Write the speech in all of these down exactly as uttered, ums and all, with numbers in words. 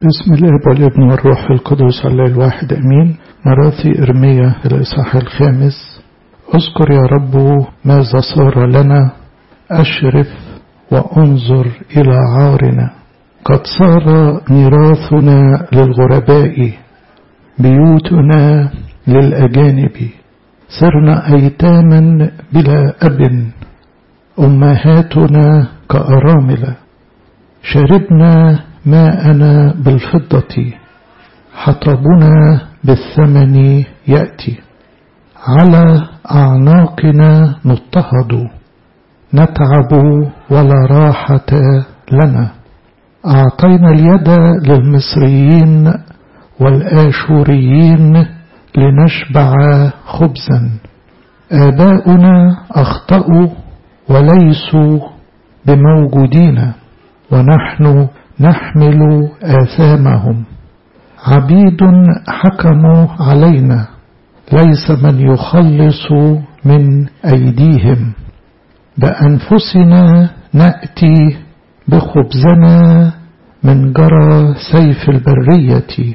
بسم الله والابن والروح القدس الله الواحد امين. مراثي ارميا الاصحاح الخامس. اذكر يا رب ماذا صار لنا، اشرف وانظر الى عارنا. قد صار ميراثنا للغرباء، بيوتنا للاجانب. صرنا ايتاما بلا اب، امهاتنا كارامل. شربنا ماءنا بالفضة، حطبنا بالثمن يأتي. على أعناقنا نضطهد، نتعب ولا راحة لنا. أعطينا اليد للمصريين والآشوريين لنشبع خبزا. آباؤنا أخطأوا وليسوا بموجودين، ونحن نحمل آثامهم. عبيد حكموا علينا، ليس من يخلص من أيديهم. بأنفسنا نأتي بخبزنا من جرى سيف البرية.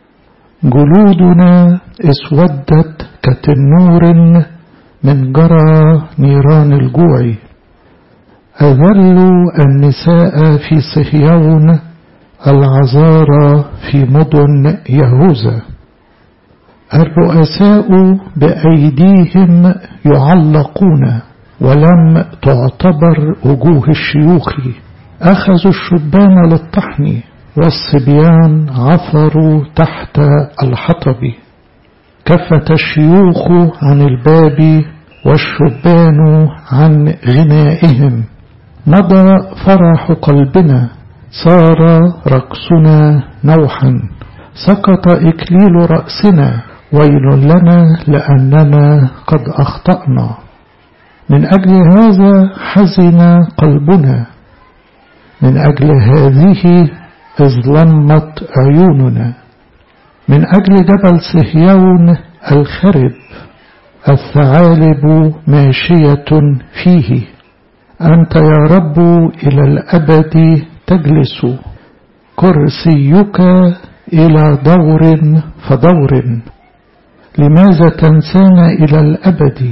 جلودنا اسودت كتنور من جرى نيران الجوع. أذلوا النساء في صهيون، العذارى في مدن يهوذا. الرؤساء بأيديهم يعلقون، ولم تعتبر وجوه الشيوخ. أخذوا الشبان للطحن، والصبيان عثروا تحت الحطب. كفت الشيوخ عن الباب، والشبان عن غنائهم. مضى فرح قلبنا، صار رقصنا نوحا. سقط إكليل رأسنا، ويل لنا لأننا قد أخطأنا. من أجل هذا حزن قلبنا، من أجل هذه اظلمت عيوننا. من أجل جبل صهيون الخرب، الثعالب ماشية فيه. أنت يا رب إلى الأبد تجلس، كرسيك إلى دور فدور. لماذا تنسانا إلى الأبد،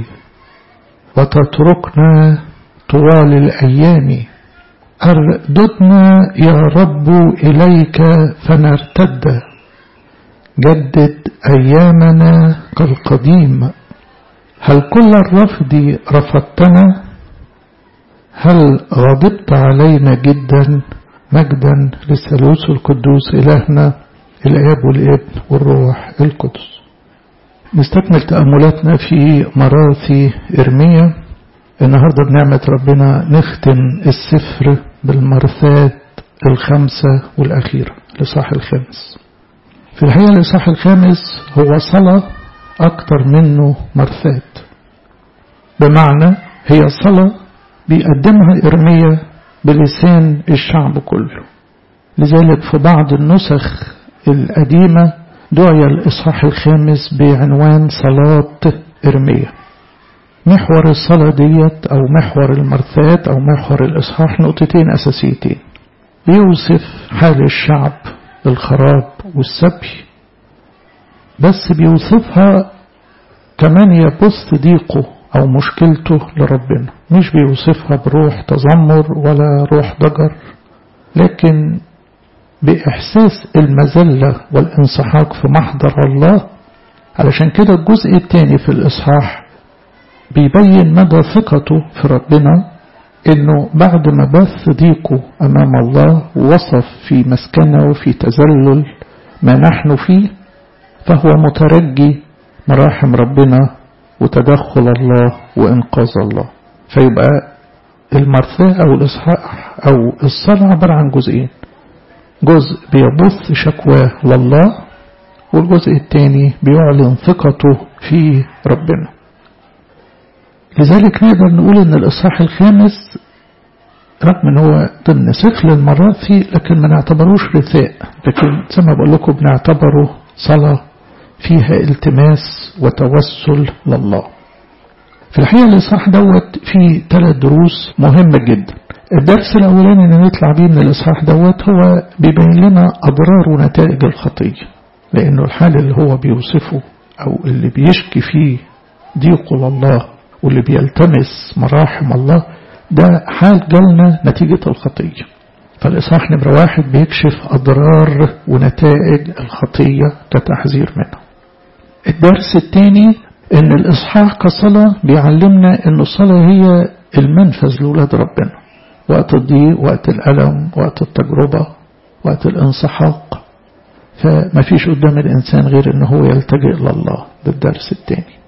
وتتركنا طوال الأيام؟ أرددنا يا رب إليك فنرتد، جدد أيامنا كالقديم. هل كل الرفض رفضتنا؟ هل غضبت علينا جدا؟ مجدا للثالوث القدوس إلهنا الآب والابن والروح القدس. نستكمل تأملاتنا في مراثي إرميا. النهاردة بنعمة ربنا نختم السفر بالمرثات الخمسة والأخيرة، الإصحاح الخامس. في الحقيقة الإصحاح الخامس هو صلاة أكتر منه مرثات، بمعنى هي صلاة بيقدمها إرميا بلسان الشعب كله. لذلك في بعض النسخ القديمة دعي الإصحاح الخامس بعنوان صلاة إرميا. محور الصلاة ديت أو محور المرثات أو محور الإصحاح نقطتين أساسيتين. بيوصف حال الشعب، الخراب والسبي، بس بيوصفها كمان يبث ضيقه أو مشكلته لربنا. مش بيوصفها بروح تذمر ولا روح ضجر، لكن بإحساس المذلة والانسحاق في محضر الله. علشان كده الجزء الثاني في الإصحاح بيبين مدى ثقته في ربنا، إنه بعد ما بث ضيقه أمام الله ووصف في مسكنه وفي تذلل ما نحن فيه، فهو مترجي مراحم ربنا وتدخل الله وإنقاذ الله. فيبقى المرثاة أو الإصحاح أو الصلاة عبارة عن جزئين، جزء بيبث شكواه لله، والجزء الثاني بيعلن ثقته في ربنا. لذلك نقدر نقول ان الإصحاح الخامس رغم ان هو ضمن سفر المراثي لكن ما نعتبروش رثاء، لكن زي ما بقول لكم بنعتبره صلاة فيها التماس وتوسل لله. في الحقيقة الإصحاح دوت فيه ثلاث دروس مهمة جدا. الدرس الأولاني اللي نطلع بيه من الإصحاح دوت هو بيبين لنا أضرار ونتائج الخطية، لأنه الحال اللي هو بيوصفه أو اللي بيشكي فيه ضيقه لله واللي بيلتمس مراحم الله ده حال جالنا نتيجة الخطية. فالإصحاح نمرة واحد بيكشف أضرار ونتائج الخطية كتحذير منها. الدرس الثاني إن الإصحاح كصلاة بيعلمنا إن الصلاة هي المنفذ لأولاد ربنا وقت الضيق، وقت الألم، وقت التجربة، وقت الانسحاق. فما فيش قدام الإنسان غير إنه هو يلتجئ لله. ده الدرس الثاني.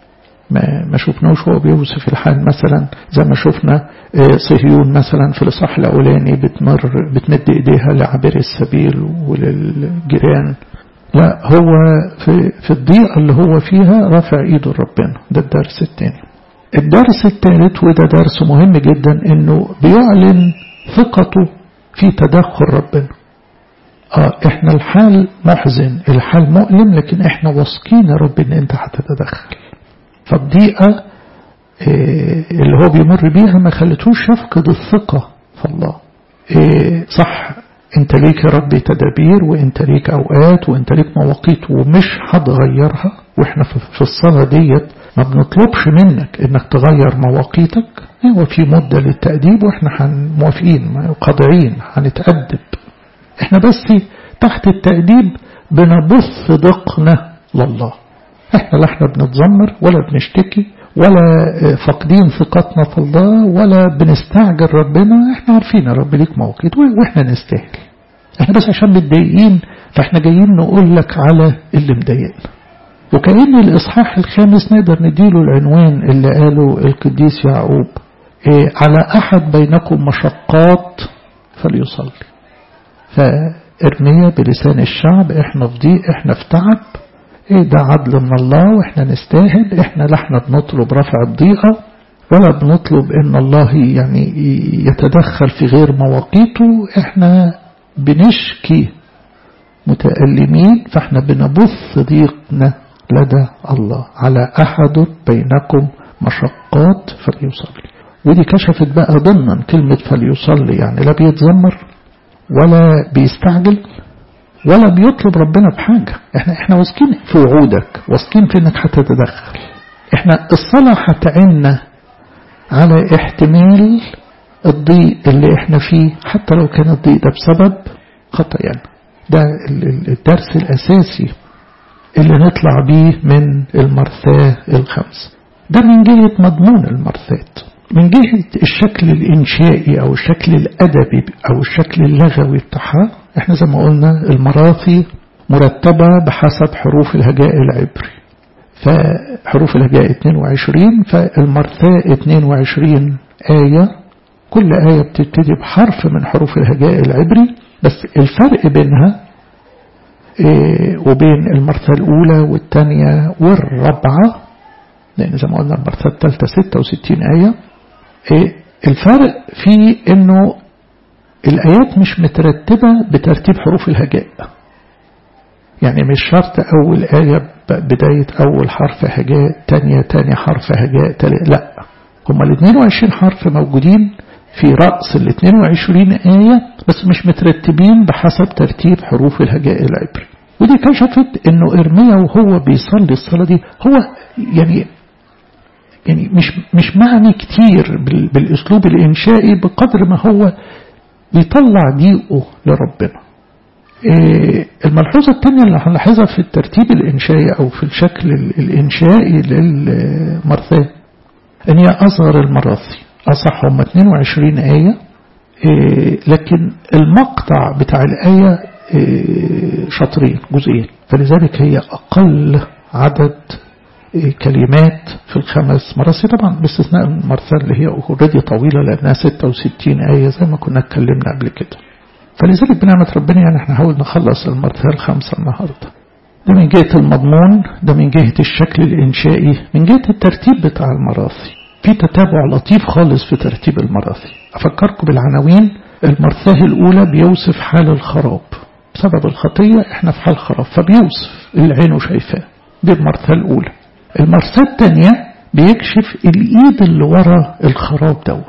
ما ما شفناش هو بيوصف الحال مثلا زي ما شفنا صهيون مثلا في الإصحاح الأولاني بتمر بتمد إيديها لعابر السبيل وللجيران. لا، هو في في الضيقة اللي هو فيها رافع إيده لربنا. ده الدرس الثاني. الدرس الثالث وده درس مهم جدا إنه بيعلن ثقته في تدخل ربنا. آه إحنا الحال محزن، الحال مؤلم، لكن إحنا واثقين يا رب إن أنت هتتدخل. فالضيقة إيه اللي هو بيمر بيها ما خلتوش يفقد الثقة في الله. إيه صح، انت ليك يا رب تدابير، وانت ليك اوقات، وانت ليك مواقيت ومش هتغيرها. واحنا في الصلاة ديت ما بنطلبش منك انك تغير مواقيتك. هو في مدة للتأديب واحنا موافقين قاطعين هنتأدب. احنا بس تحت التأديب بنبث ضيقنا لله. احنا لا احنا بنتذمر ولا بنشتكي ولا فاقدين ثقتنا في الله ولا بنستعجل ربنا. احنا عارفين يا رب ليك موقيت واحنا نستاهل. احنا بس عشان متضايقين فاحنا جايين نقول لك على اللي مضايقنا. وكأن الإصحاح الخامس نقدر نديله العنوان اللي قاله القديس يعقوب: ايه على أحد بينكم مشقات فليصلي. فإرميا بلسان الشعب احنا في ضيق، احنا في تعب. ايه ده عدل من الله واحنا نستاهل. احنا لا احنا بنطلب رفع الضيقة ولا بنطلب ان الله يعني يتدخل في غير مواقيته. احنا بنشكي متألمين، فاحنا بنبث ضيقنا لدى الله. على احد بينكم مشقات فليصلي. ودي كشفت بقى ضمنا كلمة فليصلي، يعني لا بيتذمر ولا بيستعجل ولا بيطلب ربنا بحاجة. احنا احنا واثقين في وعودك، واثقين في انك هتتدخل. احنا الصلاة هتعيننا على احتمال الضيق اللي احنا فيه، حتى لو كان الضيق ده بسبب خطايانا. ده الدرس الاساسي اللي نطلع بيه من المرثاة الخمس. ده من جهة مضمون المرثات. من جهة الشكل الإنشائي أو الشكل الأدبي أو الشكل اللغوي بتاعها، احنا زي ما قلنا المراثي مرتبة بحسب حروف الهجاء العبري. فحروف الهجاء اثنين وعشرين، فالمرثاة اثنين وعشرين آية، كل آية بتبتدي بحرف من حروف الهجاء العبري. بس الفرق بينها إيه وبين المرثاة الأولى والثانية والرابعة، لأن زي ما قلنا المرثاة الثالثة ستة وستين آية. إيه الفرق في إنه الآيات مش مترتبة بترتيب حروف الهجاء. يعني مش شرط أول آية بداية أول حرف هجاء، تانية تاني حرف هجاء، تالت. لا، هما ال اثنين وعشرين حرف موجودين في رأس ال اثنين وعشرين آية، بس مش مترتبين بحسب ترتيب حروف الهجاء العبري. ودي كشفت إنه إرميا وهو بيصلي الصلاة دي هو يعني يعني مش مش معني كتير بالأسلوب الإنشائي بقدر ما هو بيطلع ضيقه لربنا. إيه الملحوظة الثانية اللي هنلاحظها في الترتيب الإنشائي أو في الشكل الإنشائي للمرثاة إن هي أصغر المراثي. أصح هم اثنين وعشرين آية، إيه لكن المقطع بتاع الآية إيه شطرين جزئين، فلذلك هي أقل عدد كلمات في الخمس مراسي، طبعا باستثناء المرثاة اللي هي اوريدي طويلة لأنها ستة وستين آية زي ما كنا اتكلمنا قبل كده. فلذلك بنعمة ربنا يعني احنا نحاول نخلص المرثاة الخمسة النهاردة. ده من جهة المضمون، ده من جهة الشكل الإنشائي، من جهة الترتيب بتاع المراثي. في تتابع لطيف خالص في ترتيب المراثي. أفكركم بالعناوين. المرثاة الأولى بيوصف حال الخراب بسبب الخطية، احنا في حال خراب، فبيوصف اللي عينه شايفاه. دي المرثاة الأولى. المرثاة الثانية بيكشف الإيد اللي ورا الخراب دوت.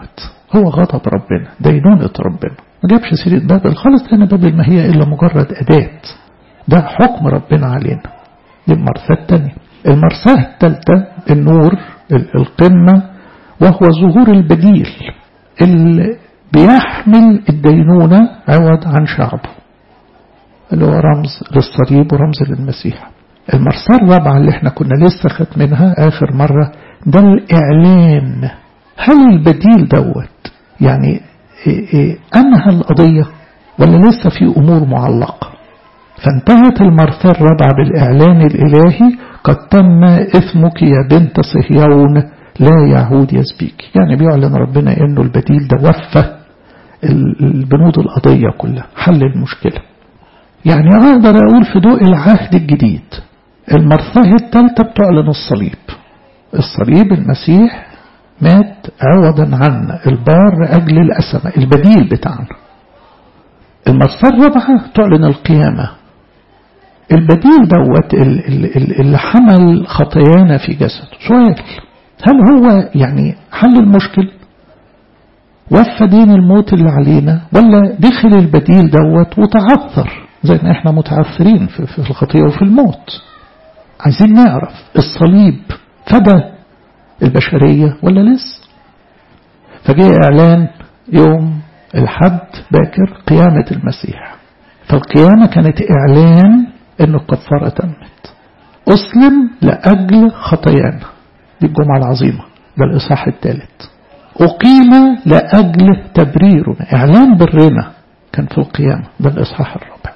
هو غضب ربنا، دينونة ربنا. ما جابش سيرة بابل خالص، لأن بابل ما هي إلا مجرد أداة، ده حكم ربنا علينا. دي المرثاة الثانية. المرثاة الثالثة النور، القمة، وهو ظهور البديل اللي بيحمل الدينونة عوض عن شعبه، اللي هو رمز للصليب ورمز للمسيح. المرثاة الرابعة اللي احنا كنا لسه ختمناها آخر مرة، ده الإعلان. هل البديل دوت يعني إيه إيه أنهى القضية ولا لسه في أمور معلقة؟ فانتهت المرثاة الرابعة بالإعلان الإلهي: قد تم إثمك يا بنت صهيون، لا يعود يسبيك. يعني بيعلن ربنا إنه البديل ده وفى البنود القضية كلها، حل المشكلة. يعني أقدر أقول في ضوء العهد الجديد المرثاة الثالثة بتعلن الصليب. الصليب المسيح مات عوضا عنا، البار أجل الأسمة، البديل بتاعنا. المرثاة الرابعة تعلن القيامة. البديل دوت اللي حمل خطايانا في جسده. سؤال: هل هو يعني حل المشكل وفى دين الموت اللي علينا، ولا دخل البديل دوت وتعثر زي ما احنا متعثرين في, في الخطيئة وفي الموت؟ عايزين نعرف الصليب فدى البشرية ولا لسه؟ فجاء إعلان يوم الحد باكر قيامة المسيح. فالقيامة كانت إعلان إنه الكفارة تمت. أسلم لأجل خطايانا، دي الجمعة العظيمة، ده الإصحاح الثالث. أقيم لأجل تبريرنا، إعلان برنا كان في القيامة، ده الإصحاح الرابع.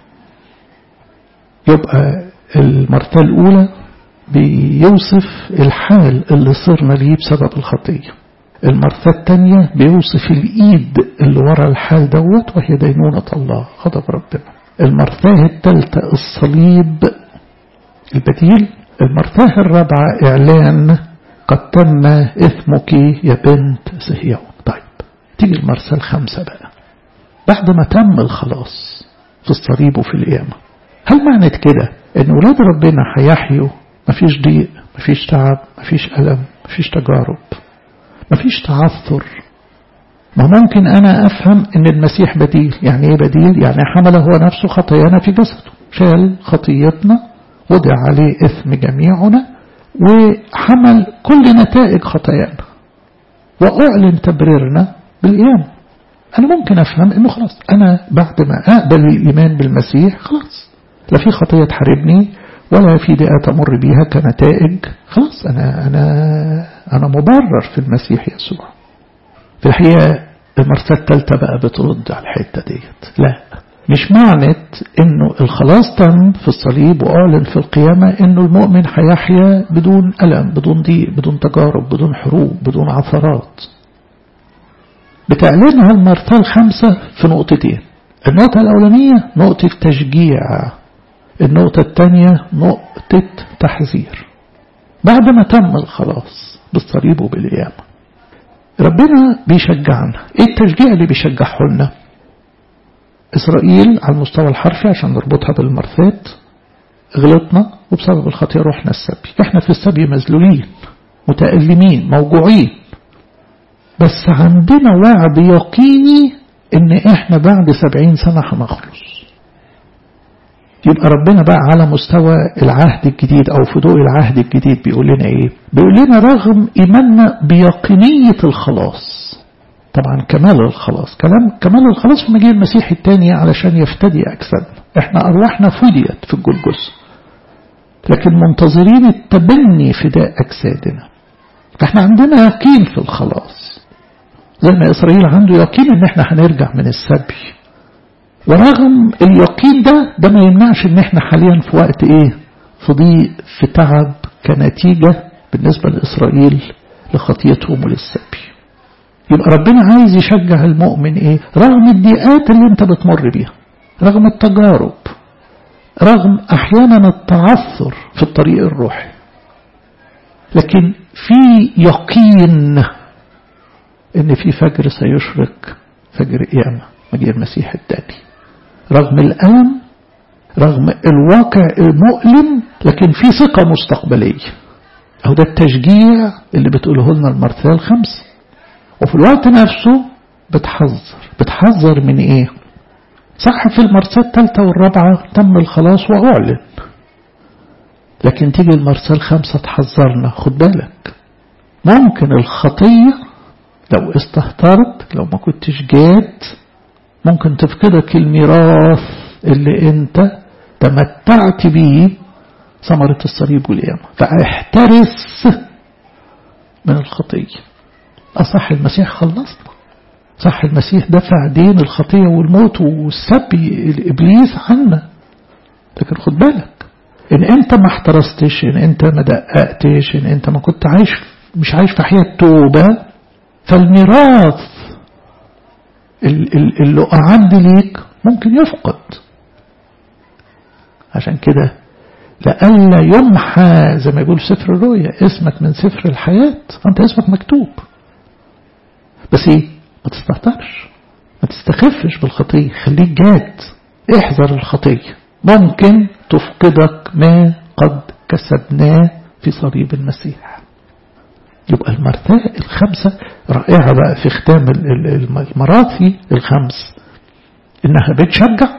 يبقى المرتبة الأولى بيوصف الحال اللي صرنا ليه بسبب الخطية. المرتبة الثانية بيوصف الإيد اللي ورا الحال دوت، وهي دينونة الله، غضب ربنا. المرتبة الثالثة الصليب البديل. المرتبة الرابعة إعلان قد تم إثمك يا بنت صهيون. طيب تيجي المرتبة الخامسة بقى بعد ما تم الخلاص في الصليب وفي القيامة. هل معنى كده ان ولاد ربنا هيحيوا مفيش ضيق، مفيش تعب، مفيش ألم، مفيش تجارب، مفيش تعثر؟ ما ممكن أنا أفهم ان المسيح بديل. يعني ايه بديل؟ يعني حمل هو نفسه خطايانا في جسده، شال خطيتنا، وضع عليه إثم جميعنا، وحمل كل نتائج خطايانا، وأعلن تبريرنا بالقيامة. أنا ممكن أفهم إنه خلاص أنا بعد ما أقبل الإيمان بالمسيح خلاص لا في خطية تحاربني ولا في دقة تمر بيها كنتائج، خلاص أنا أنا أنا مبرر في المسيح يسوع. في الحقيقة المرتبة الثالثة بقى بترد على الحتة ديت. لا، مش معنى إنه الخلاص تم في الصليب وأعلن في القيامة إنه المؤمن هيحيا بدون ألم، بدون ضيق، بدون تجارب، بدون حروب، بدون عثرات. بتعلنها المرتبة الخامسة في نقطتين. النقطة الأولانية نقطة تشجيع، النقطة الثانية نقطة تحذير. بعد ما تم الخلاص بالصليب وبالقيامة ربنا بيشجعنا. ايه التشجيع اللي بيشجعه لنا؟ إسرائيل على المستوى الحرفي عشان نربطها بالمرثات غلطنا وبسبب الخطيئة روحنا السبي. احنا في السبي مذلولين متألمين موجوعين، بس عندنا وعد يقيني ان احنا بعد سبعين سنة هنخلص. يبقى ربنا بقى على مستوى العهد الجديد او في ضوء العهد الجديد بيقول لنا ايه؟ بيقول لنا رغم ايماننا بيقينية الخلاص، طبعا كمال الخلاص، كلام كمال الخلاص في مجيء المسيح الثاني علشان يفتدي اجسادنا. احنا ارواحنا فديت في الجلجثة، لكن منتظرين التبني فداء اجسادنا. فاحنا عندنا يقين في الخلاص زي ما إسرائيل عنده يقين ان احنا هنرجع من السبي. ورغم اليقين ده ده ما يمنعش ان احنا حاليا في وقت ايه؟ في ضيق، في تعب، كنتيجة بالنسبة لإسرائيل لخطيتهم وللسبي. يبقى ربنا عايز يشجع المؤمن ايه؟ رغم الضيقات اللي انت بتمر بيها، رغم التجارب، رغم احيانا التعثر في الطريق الروحي، لكن في يقين ان في فجر سيشرق، فجر قيامة مجيء المسيح الثاني. رغم الألم، رغم الواقع المؤلم، لكن في ثقة مستقبلية. أو ده التشجيع اللي بتقوله لنا المرثاة الخمسة. وفي الوقت نفسه بتحذر. بتحذر من ايه؟ صح في المرسال الثالثة والرابعة تم الخلاص وأعلن، لكن تيجي المرسال الخامسة تحذرنا، خد بالك ممكن الخطية لو استهترت، لو ما كنتش جاد، ممكن تفقدك الميراث اللي انت تمتعت بيه ثمرة الصليب والقيامة. فاحترس من الخطية. أصح المسيح خلصنا، صح المسيح دفع دين الخطية والموت والسبي الإبليس عنا، لكن خد بالك إن أنت ما احترستش، إن أنت ما دققتش، إن أنت ما كنت عايش مش عايش في حياة توبة، فالميراث اللي أعد ليك ممكن يفقد. عشان كده لألا يمحى زي ما يقول سفر الرؤيا اسمك من سفر الحياة. أنت اسمك مكتوب، بس إيه؟ ما تستهترش، ما تستخفش بالخطية، خليك جاد، احذر الخطية، ممكن تفقدك ما قد كسبناه في صليب المسيح. يبقى المرثاة الخمسة رائعة بقى في ختام المراثي الخمس، إنها بتشجع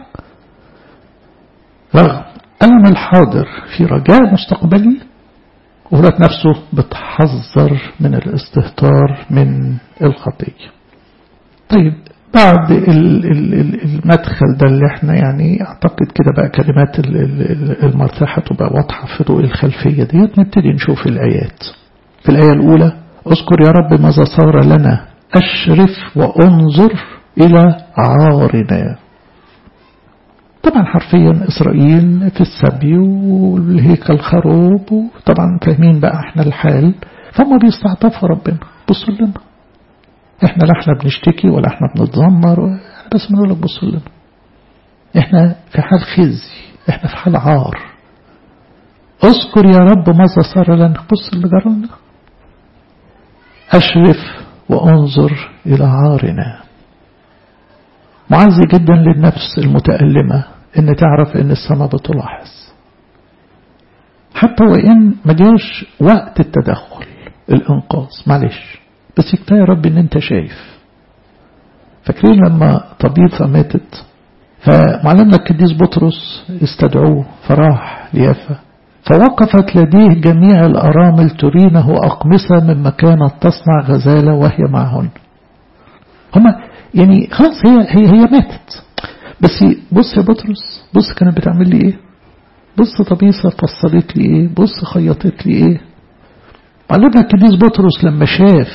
رغم ألم الحاضر في رجاء مستقبلي، وفي نفسه بتحذر من الاستهتار من الخطية. طيب بعد المدخل ده اللي احنا يعني اعتقد كده بقى كلمات المرثاة هتبقى واضحة في ضوء الخلفية ديت، نبتدي نشوف الآيات. في الآية الأولى اذكر يا رب ماذا صار لنا، أشرف وأنظر إلى عارنا. طبعا حرفيا إسرائيل في السبي والهيكل خروب، وطبعا فاهمين بقى احنا الحال، فهم بيستعطفوا ربنا. بصوا لنا احنا لا احنا بنشتكي ولا احنا بنتذمر، بس بنقول لك بصوا لنا احنا في حال خزي، احنا في حال عار. اذكر يا رب ماذا صار لنا، بص اللي جرالنا. أشرف وأنظر إلى عارنا. معزي جدا للنفس المتألمة إن تعرف إن السماء بتلاحظ، حتى وإن ما جاش وقت التدخل الإنقاذ، معلش بس كفاية يا رب إن أنت شايف. فاكرين لما طبيبة ماتت، فمعلمنا القديس بطرس استدعوه فراح ليافا، فوقفت لديه جميع الأرامل ترينه أقمصة مما كانت تصنع غزالة وهي معهن. هما يعني خلاص هي هي هي ماتت، بس بص يا بطرس، بص كانت بتعمل لي ايه، بص طبيسة فصلت لي ايه، بص خيطت لي ايه. معلمنا القديس بطرس لما شاف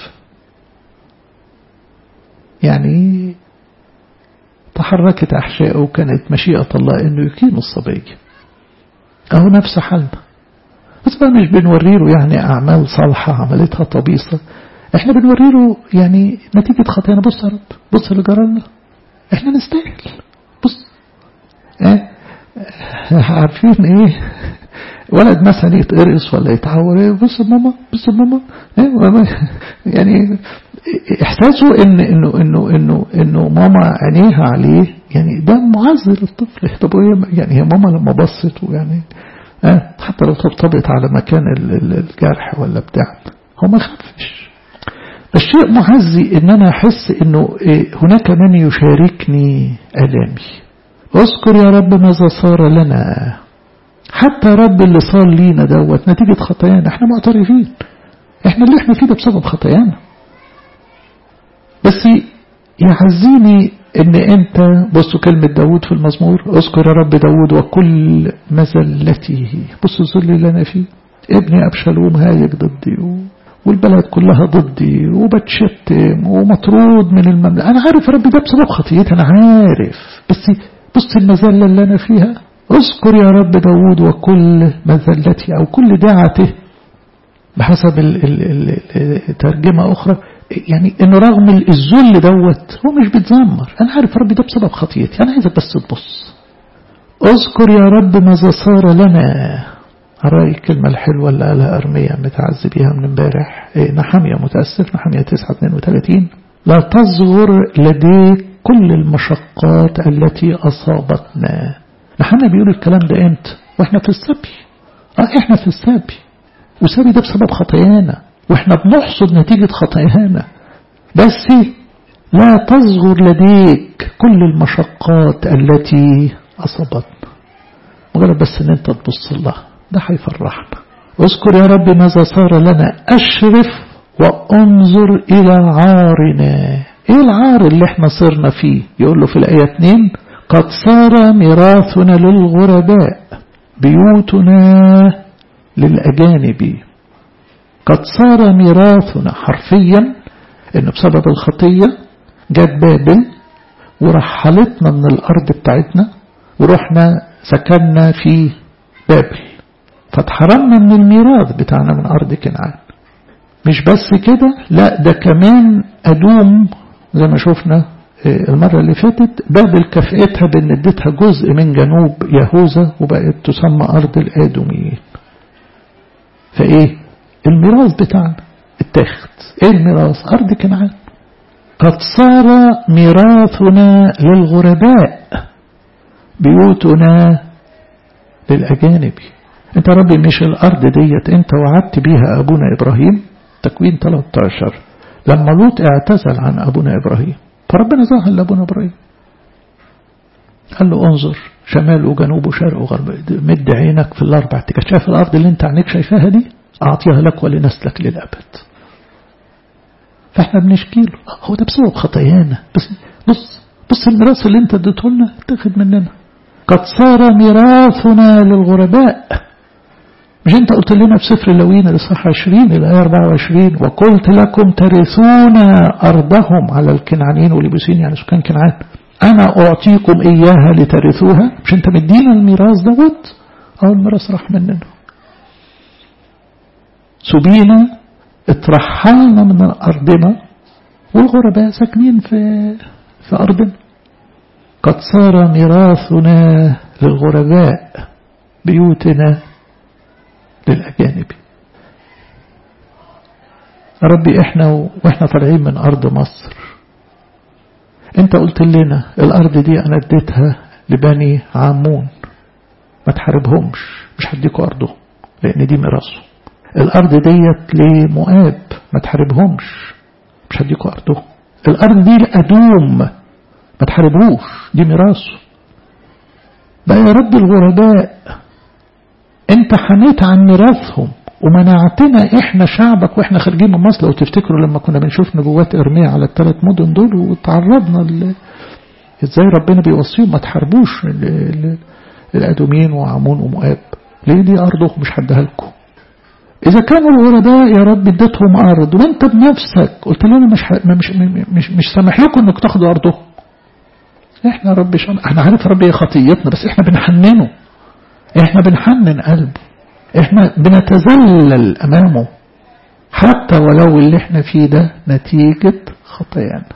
يعني تحركت أحشائه وكانت مشيئة الله إنه يقيم الصبي، أهو نفس حالنا. بس بقى مش بنوريله يعني أعمال صالحة عملتها طبيسة، احنا بنوريله يعني نتيجة خطيئة. بص يا رب، بص اللي جرالنا، احنا نستاهل. بص اه عارفين ايه، ولد مثلا يتقرص ولا يتعور ايه، بص ماما، بص ماما ايه، يعني احساسه ان انه انه انه انه ماما عينيها عليه، يعني ده معزز للطفل. طب يعني هي ماما لما بصت ويعني اه حتى لو طبطبت على مكان الجرح ولا بتاع، هو ما خافش. الشيء معزي ان انا احس انه هناك من يشاركني الامي. اذكر يا رب ماذا صار لنا، حتى رب اللي صار لينا دوت نتيجة خطايانا، احنا معترفين احنا اللي احنا فيه ده بسبب خطايانا، بس يعزيني ان انت بصوا كلمة داود في المزمور، اذكر يا رب داود وكل مزلته. بصوا الذل اللي انا فيه، ابني ابشالوم هايج ضدي والبلد كلها ضدي وبتشتم ومطرود من المملكة. أنا عارف يا رب ده بسبب خطيئتي، أنا عارف، بس بص المذلة اللي أنا فيها. اذكر يا رب داود وكل مذلتي أو كل دعته بحسب الترجمة أخرى، يعني إنه رغم الذل دوت هو مش بيتذمر. أنا عارف يا رب ده بسبب خطيئتي، أنا عايزك بس تبص. اذكر يا رب ماذا صار لنا. رأي الكلمة الحلوة اللي قالها أرميا متعذب بيها من امبارح، إيه نحمية متأسف، نحمية تسعة اثنين وثلاثين، لا تصغر لديك كل المشقات التي أصابتنا. نحمية بيقول الكلام ده امتى؟ واحنا في السبي. اه احنا في السبي، والسبي ده بسبب خطايانا، واحنا بنحصد نتيجة خطايانا. بس لا تصغر لديك كل المشقات التي أصابتنا. مجرد بس ان انت تبص لها ده هيفرحنا. اذكر يا رب ماذا صار لنا، اشرف وانظر الى عارنا. ايه العار اللي احنا صرنا فيه؟ يقول له في الآية اتنين قد صار ميراثنا للغرباء بيوتنا للأجانب. قد صار ميراثنا، حرفيا انه بسبب الخطية جت بابل ورحلتنا من الارض بتاعتنا ورحنا سكننا في بابل، فاتحرمنا من الميراث بتاعنا من ارض كنعان. مش بس كده، لا ده كمان ادوم زي ما شفنا المرة اللي فاتت، بابل كافئتها بان اديتها جزء من جنوب يهوذا وبقت تسمى ارض الادوميين. فايه الميراث بتاعنا اتاخد؟ ايه الميراث؟ ارض كنعان. قد صار ميراثنا للغرباء بيوتنا للأجانب. انت ربي مش الأرض ديت انت وعدت بيها أبونا إبراهيم، تكوين ثلاثة عشر، لما لوط اعتزل عن أبونا إبراهيم فربنا ظهر لأبونا إبراهيم قال له انظر شمال وجنوب وشرق وغرب، مد عينك في الأربع اتجاهات، شايف الأرض اللي انت عينيك شايفاها دي أعطيها لك ولنسلك للأبد. فاحنا بنشكي له هو ده بسبب خطايانا، بس بص بص الميراث اللي انت اديته لنا اتاخد مننا. قد صار ميراثنا للغرباء. مش انت قلت لنا في سفر اللاويين الاصحاح عشرين الآية أربعة وعشرين وقلت لكم ترثون أرضهم على الكنعانيين واليبوسيين، يعني سكان كنعان، أنا أعطيكم إياها لترثوها. مش انت مدينا الميراث دوت؟ أو الميراث راح مننا، سبينا، اترحلنا من أرضنا والغرباء ساكنين في في أرضنا. قد صار ميراثنا للغرباء بيوتنا للأجانب. ربي احنا واحنا طالعين من أرض مصر انت قلت لنا الأرض دي أنا اديتها لبني عامون ما تحاربهمش، مش هديكوا أرضهم لأن دي ميراثهم. الأرض ديت لمؤاب ما تحاربهمش، مش هديكوا أرضهم. الأرض دي لأدوم ما تحاربوش، دي ميراثه. بقى يا رب الغرباء انت حنيت عن ميراثهم ومنعتنا احنا شعبك واحنا خارجين من مصر. لو تفتكروا لما كنا بنشوف نبوات ارميا على الثلاث مدن دول وتعرضنا ل... ازاي ربنا بيوصيهم ما تحاربوش ل... ل... الأدومين وعمون ومؤاب، ليه دي أرضهم مش هديها لكم. إذا كانوا الغرباء يا رب اديتهم أرض وانت بنفسك قلت لنا مش مش مش مش سامح لكم انك تاخدوا أرضهم، احنا رب شام احنا عارف ربي خطيتنا بس احنا بنحننه، احنا بنحنن قلبه، احنا بنتذلل امامه حتى ولو اللي احنا فيه ده نتيجة خطايانا.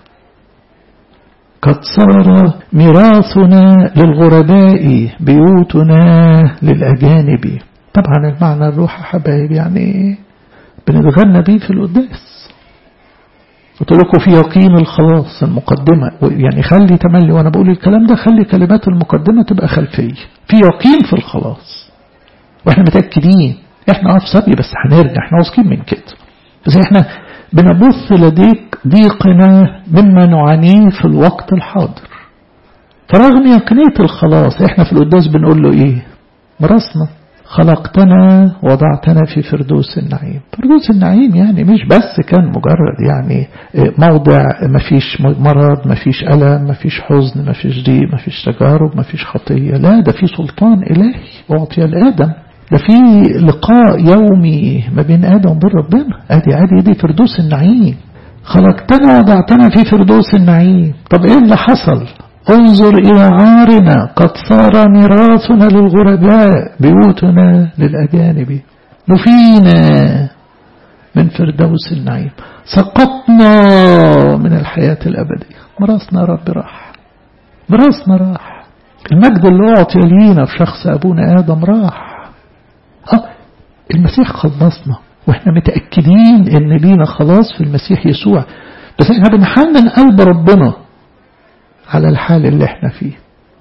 قد صار ميراثنا للغرباء بيوتنا للأجانب. طبعا المعنى الروح يا حبايب يعني بنتغنى بيه في القداس. قلت لكم في يقين الخلاص المقدمة، يعني خلي تملي وانا بقول الكلام ده خلي كلمات المقدمة تبقى خلفية. في يقين في الخلاص واحنا متأكدين احنا في سبي بس هنرجع، احنا واثقين من كده، بس احنا بنبث لديك ضيقنا مما نعانيه في الوقت الحاضر. فرغم يقينية الخلاص احنا في القداس بنقول له ايه؟ مرسنا خلقتنا وضعتنا في فردوس النعيم. فردوس النعيم يعني مش بس كان مجرد يعني موضع ما فيش مرض، ما فيش ألم، ما فيش حزن، ما فيش ضيق، ما فيش تجارب، ما فيش خطية. لا ده في سلطان إلهي أعطي لآدم، ده في لقاء يومي ما بين آدم وبين ربنا. ادي ادي دي فردوس النعيم. خلقتنا وضعتنا في فردوس النعيم. طب ايه اللي حصل؟ انظر إلى عارنا قد صار ميراثنا للغرباء بيوتنا للأجانب. نفينا من فردوس النعيم، سقطنا من الحياة الأبدية. مراسنا رب راح، مراسنا راح، المجد اللي أعطي لينا في شخص أبونا آدم راح. آه المسيح خلصنا وإحنا متأكدين إن لينا خلاص في المسيح يسوع، بس إحنا بنحنن قلب ربنا على الحال اللي احنا فيه.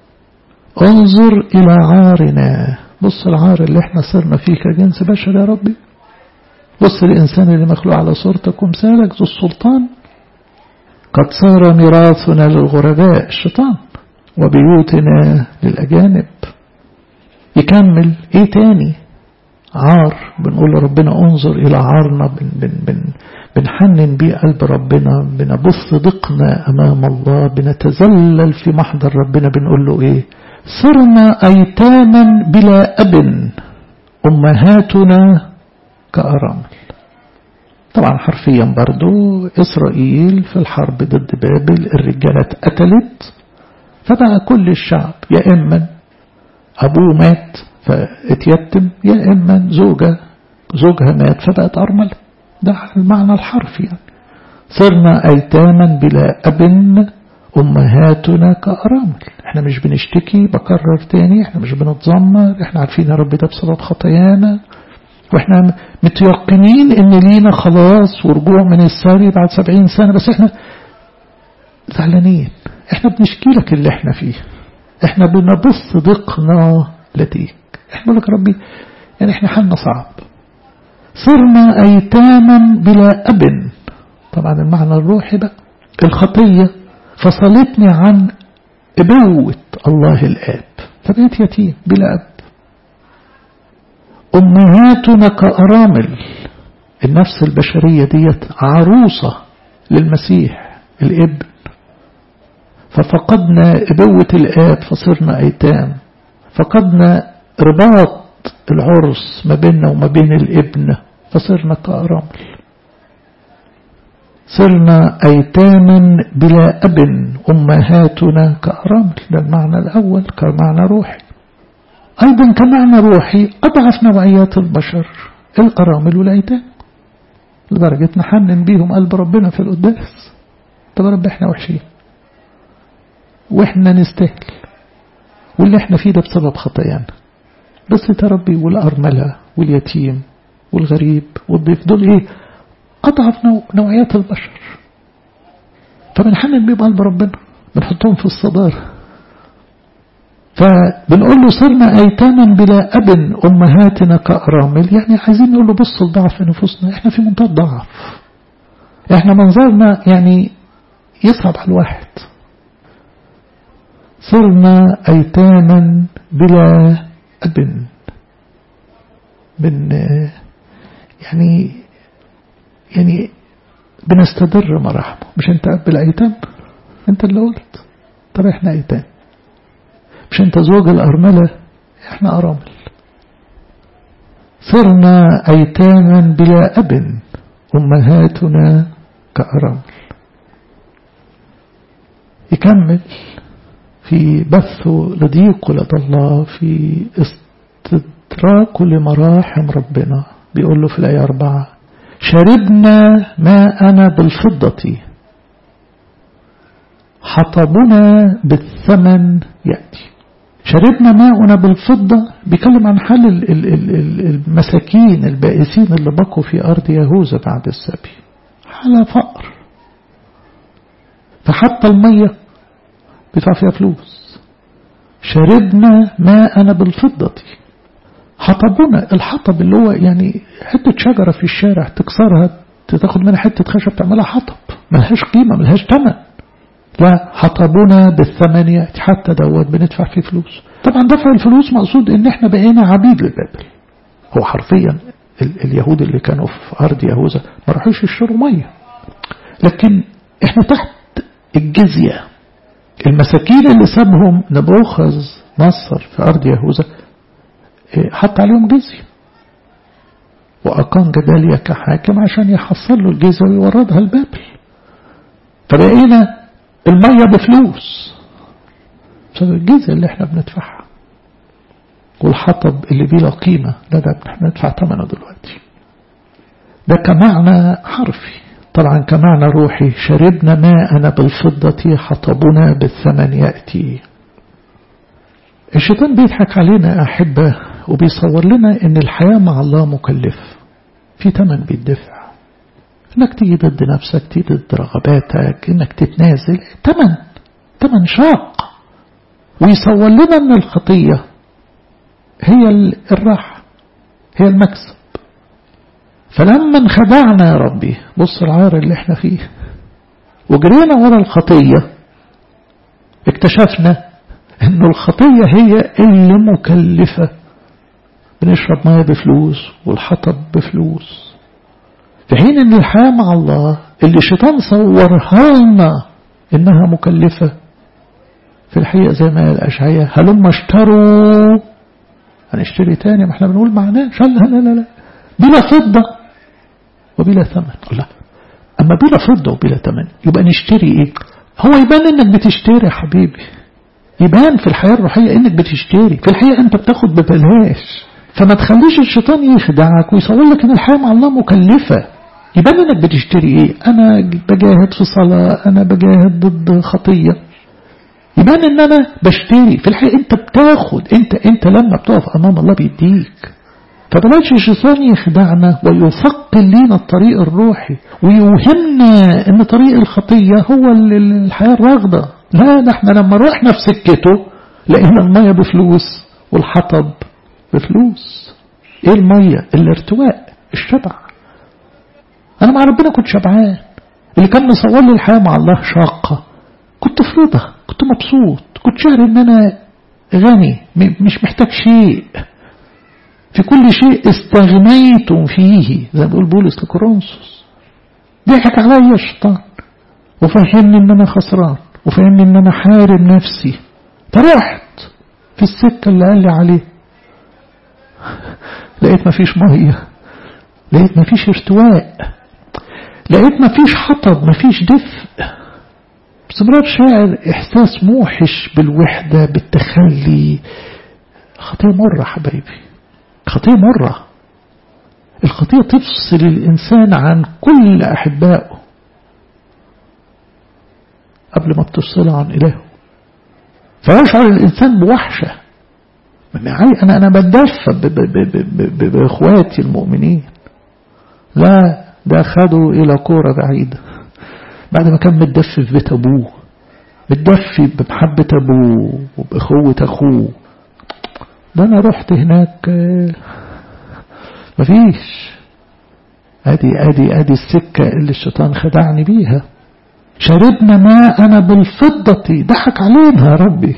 انظر إلى عارنا، بص العار اللي احنا صرنا فيه كجنس بشر يا ربي. بص الإنسان اللي مخلوق على صورتك ومثالك ذو السلطان، قد صار ميراثنا للغرباء الشيطان وبيوتنا للأجانب. يكمل ايه تاني؟ عار. بنقول لربنا انظر الى عارنا، بن بن بن بنحنن بيه قلب ربنا، بنبث ضيقنا امام الله، بنتذلل في محضر ربنا. بنقول له ايه؟ صرنا ايتاما بلا اب، امهاتنا كأرامل. طبعا حرفيا برضو إسرائيل في الحرب ضد بابل الرجالة اتقتلت، فبقى كل الشعب يا إما أبوه مات فاتيتم، يا إما زوجة زوجها مات فبقت أرملة. ده المعنى الحرفي يعني. صرنا أيتاما بلا أب، أمهاتنا كأرامل. احنا مش بنشتكي، بكرر تاني، احنا مش بنتذمر، احنا عارفين يا رب ده بسبب خطايانا، واحنا متيقنين ان لينا خلاص ورجوع من السري بعد سبعين سنة، بس احنا زعلانين، احنا بنشكي لك اللي احنا فيه، احنا بنبث ضيقنا لديك. احنا بقول لك ربي يعني احنا حالنا صعب. صرنا ايتاما بلا اب. طبعا المعنى الروحي بقى الخطية فصلتني عن ابوة الله الاب، فبقيت يتيم بلا اب. أمهاتنا كأرامل. النفس البشرية ديت عروسة للمسيح الابن، ففقدنا ابوة الآب فصرنا أيتام، فقدنا رباط العرس ما بيننا وما بين الابن فصرنا كأرامل. صرنا أيتاما بلا أب، أمهاتنا كأرامل. ده المعنى الأول كمعنى روحي. أيضا كمعنى روحي أضعف نوعيات البشر الأرامل والأيتام، لدرجة نحنن بيهم قلب ربنا في القداس. طب رب احنا وحشين واحنا نستاهل، واللي احنا فيه ده بسبب خطايانا، بس تربي والأرملة واليتيم والغريب والضيف دول ايه؟ أضعف نوع نوعيات البشر. فبنحنن بيهم قلب ربنا، بنحطهم في الصدارة. فبنقول له صرنا أيتاما بلا أب، أمهاتنا كأرامل. يعني عايزين نقول له بص لضعف نفوسنا، احنا في منتهى الضعف، احنا منظرنا يعني يصعب على الواحد. صرنا أيتاما بلا أب. بن يعني يعني بنستدر مراحمه. مش انت أب الأيتام؟ انت اللي قلت. طب احنا أيتام. مش انت زوج الأرملة؟ احنا أرامل. صرنا أيتاما بلا أب، أمهاتنا كأرامل. يكمل في بثه لضيق لدى الله، في استدراكه لمراحم ربنا. بيقول له في الآية أربعة: شربنا ماءنا بالفضة، حطبنا بالثمن يأتي. شربنا ماءنا بالفضة بيكلم عن حال المساكين البائسين اللي بقوا في أرض يهوذا بعد السبي، حال فقر، فحتى المية بيدفع فيها فلوس. شربنا ماءنا بالفضة. حطبنا، الحطب اللي هو يعني حتة شجرة في الشارع تكسرها تاخد منها حتة خشب تعملها حطب، ملهاش قيمة ملهاش ثمن. لا، حطبنا بالثمن يأتي، حتى دوت بندفع فيه فلوس. طبعا دفع الفلوس مقصود ان احنا بقينا عبيد لبابل. هو حرفيا ال اليهود اللي كانوا في أرض يهوذا ما راحوش يشتروا مية، لكن احنا تحت الجزية. المساكين اللي سابهم نبوخذ نصر في أرض يهوذا حط عليهم جزية، وأقام جداليا كحاكم عشان يحصل له الجزية ويوردها لبابل. فبقينا المية بفلوس بسبب الجزية اللي احنا بندفعها، والحطب اللي بلا قيمة لا ده احنا ندفع ثمنه دلوقتي. ده كمعنى حرفي. طبعا كمعنى روحي: شربنا ماءنا بالفضة، حطبنا بالثمن يأتي. الشيطان بيضحك علينا أحبة، وبيصور لنا ان الحياة مع الله مكلف، في ثمن بيدفع، انك تيجي ضد نفسك، تيجي ضد رغباتك، انك تتنازل، ثمن ثمن شاق. ويصور لنا ان الخطية هي الراحة، هي المكسب. فلما انخدعنا يا ربي، بص العار اللي احنا فيه، وجرينا ورا الخطية اكتشفنا ان الخطية هي اللي مكلفة. بنشرب مية بفلوس والحطب بفلوس، في حين ان الحياة مع الله اللي الشيطان صورها لنا انها مكلفة في الحقيقة زي ما قال أشعياء هلما اشتروا. هنشتري تاني؟ ما احنا بنقول معناه شل لا لا لا بلا فضة وبلا ثمن. لا، اما بلا فضة وبلا ثمن يبقى نشتري ايه؟ هو يبان انك بتشتري يا حبيبي، يبان في الحياة الروحية انك بتشتري، في الحقيقة انت بتاخد ببلاش. فما تخليش الشيطان يخدعك ويصور لك ان الحياة مع الله مكلفة. يبان انك بتشتري ايه؟ انا بجاهد في صلاة، انا بجاهد ضد خطية، يبان ان انا بشتري. في الحقيقة انت بتاخد. انت انت لما بتقف امام الله بيديك. فبلاش الشيطان يخدعنا ويثقل لينا الطريق الروحي ويوهمنا ان طريق الخطية هو الحياة الراغدة. لا، ده احنا لما روحنا في سكته لقينا المية بفلوس والحطب بفلوس. ايه المية؟ الارتواء، الشبع. انا مع ربنا كنت شبعان. اللي كان مصور لي الحياة مع الله شاقة كنت في رضا، كنت مبسوط، كنت شعر ان انا غني مش محتاج شيء، في كل شيء استغنيتم فيه زي ما بيقول بولس لكورنثوس. ضحك عليا الشيطان وفهمني ان انا خسران وفهمني ان انا حارم نفسي. فرحت في السكة اللي قال لي عليه، لقيت مفيش مية، لقيت مفيش ارتواء، لقيت مفيش حطب، مفيش دفء. باستمرار شاعر احساس موحش بالوحدة بالتخلي. خطية مرة حبايبي، خطية مرة. الخطية تفصل الإنسان عن كل أحبائه قبل ما تفصله عن إلهه. فيشعر الإنسان بوحشة. أنا أنا بدفى بإخواتي المؤمنين. لا، ده أخذوا إلى كورة بعيدة بعد ما كان متدفي في بيت أبوه، متدفي بمحبة أبوه وبأخوة أخوه. ده أنا رحت هناك مفيش. أدي أدي أدي السكة اللي الشيطان خدعني بيها. شربنا ماء أنا بالفضة، ضحك علينا يا ربي.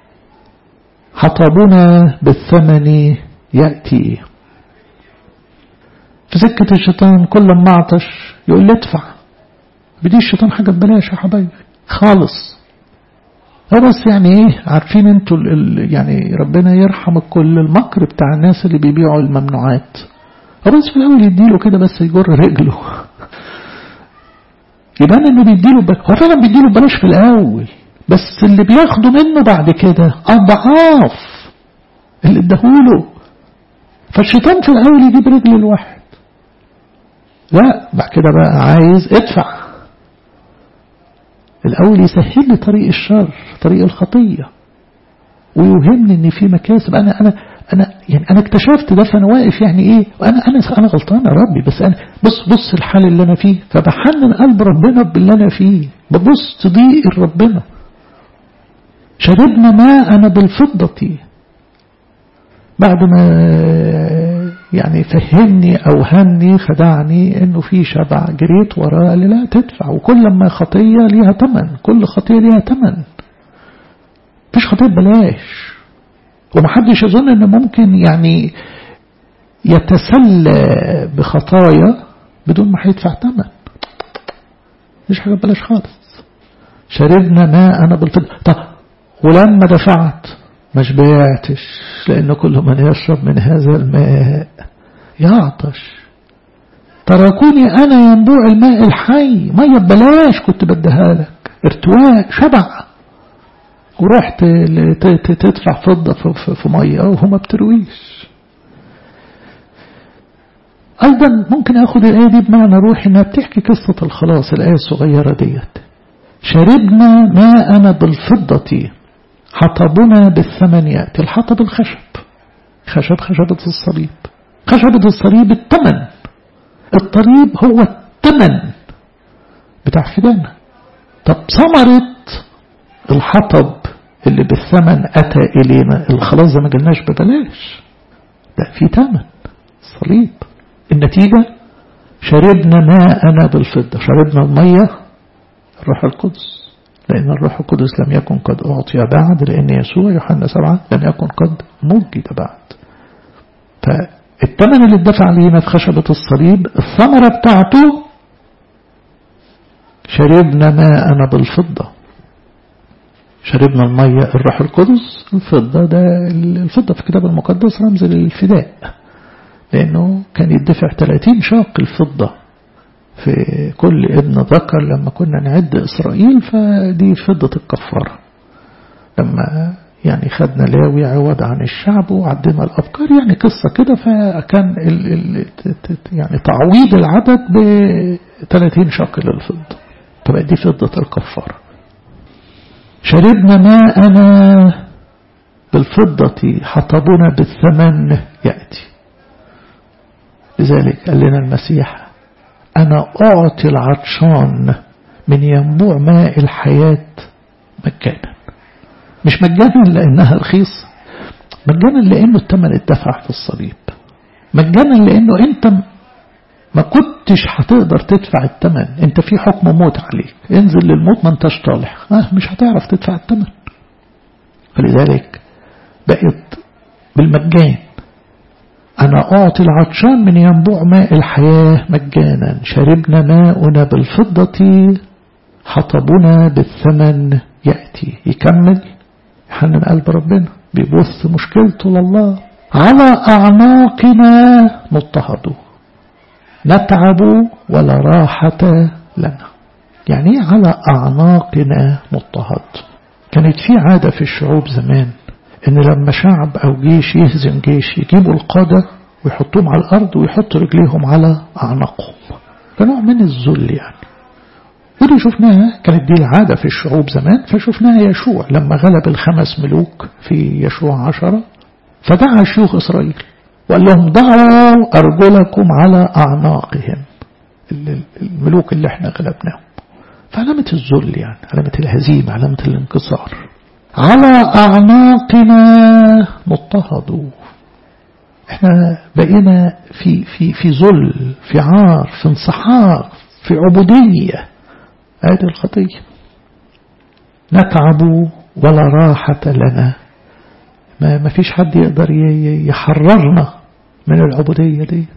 حطبنا بالثمن يأتي. في سكة الشيطان كل ما اعطش يقول لي ادفع. بدي الشيطان حاجة ببلاش يا حبايبي خالص. بس يعني ايه، عارفين انتوا يعني ربنا يرحم الكل، المكر بتاع الناس اللي بيبيعوا الممنوعات. بس في الاول يديله كده بس يجر رجله يبان انه بيديله ببلاش. هو فعلا بيديله ببلاش في الاول، بس اللي بياخده منه بعد كده اضعاف اللي اداهوله. فالشيطان في الاول يجيب رجل الواحد، لا بعد كده بقى عايز ادفع. الأول يسهل لي طريق الشر، طريق الخطية، ويوهمني ان في مكاسب. انا انا انا يعني انا اكتشفت ده، فانا واقف يعني ايه، وانا انا انا غلطان يا ربي، بس انا بص بص الحال اللي انا فيه، فبحنن قلب ربنا باللي انا فيه، ببص ضيق ربنا. شربنا ماء انا بالفضة. بعد ما يعني فهمني او هني خدعني انه في شبع، جريت وراه قال لي لا تدفع. وكل ما خطية ليها تمن، كل خطية ليها تمن، مفيش خطية ببلاش. ومحدش يظن انه ممكن يعني يتسلى بخطايا بدون ما هيدفع تمن. مفيش حاجة ببلاش خالص. شربنا ماء انا بالفضة. طب ولما دفعت ما شبعتش، لأن كل من يشرب من هذا الماء يعطش. تركوني أنا ينبوع الماء الحي. مية ببلاش كنت بديها لك، ارتواء شبع، ورحت تدفع فضة في مية وهو ما بترويش. أيضا ممكن أخذ الآية دي بمعنى روحي إنها بتحكي قصة الخلاص. الآية الصغيرة ديت، شربنا ماءنا بالفضة حطبنا بالثمن يأتي. الحطب الخشب، خشب خشبة الصليب، خشبة الصليب الثمن. الطريب هو الثمن بتاع فدانا. طب ثمرة الحطب اللي بالثمن أتى إلينا، الخلاص ده ما جلناش ببلاش، ده في ثمن الصليب. النتيجة شربنا ماءنا بالفضة، شربنا المية الروح القدس، لأن الروح القدس لم يكن قد أعطي بعد، لأن يسوع يوحنا سبعة لم يكن قد مجد بعد. فالثمن اللي اتدفع لينا في خشبة الصليب الثمرة بتاعته شربنا ماءنا بالفضة. شربنا المية الروح القدس، الفضة ده الفضة في الكتاب المقدس رمز للفداء، لأنه كان يدفع ثلاثين شاق الفضة في كل ابن ذكر لما كنا نعد إسرائيل، فدي فضة الكفارة. لما يعني خدنا لاوي عوض عن الشعب وعدينا الأبكار، يعني قصة كده، فكان ال ال يعني تعويض العدد ب ثلاثين شاق للفضة، تبقى دي فضة الكفارة. شربنا ماءنا بالفضة حطبنا بالثمن يأتي. لذلك قال لنا المسيح أنا أعطي العطشان من ينبوع ماء الحياة مجانا. مش مجانا لأنها رخيص، مجانا لأنه الثمن اتدفع في الصليب، مجانا لأنه أنت ما كنتش هتقدر تدفع الثمن، أنت في حكم موت عليك، انزل للموت ما انتش طالع، آه مش هتعرف تدفع الثمن. فلذلك بقت بالمجان. أنا أعطي العطشان من ينبوع ماء الحياة مجانا، شربنا ماؤنا بالفضة حطبنا بالثمن يأتي. يكمل يحنن قلب ربنا، بيبث مشكلته لله. على أعناقنا نضطهد نتعب ولا راحة لنا. يعني على أعناقنا نضطهد. كانت في عادة في الشعوب زمان إن لما شعب أو جيش يهزم جيش يجيبوا القادة ويحطوهم على الأرض ويحطوا رجليهم على أعناقهم، كنوع من الذل يعني. ودي شفناها كانت دي العادة في الشعوب زمان. فشفناها يشوع لما غلب الخمس ملوك في يشوع عشرة، فدعا شيوخ إسرائيل وقال لهم ضعوا أرجلكم على أعناقهم، الملوك اللي احنا غلبناهم. فعلامة الذل يعني، علامة الهزيمة، علامة الانكسار. على أعناقنا نضطهد. احنا بقينا في في في ذل، في عار، في انسحاق، في عبودية. هذه الخطية. نتعب ولا راحة لنا. ما ما فيش حد يقدر يحررنا من العبودية دي.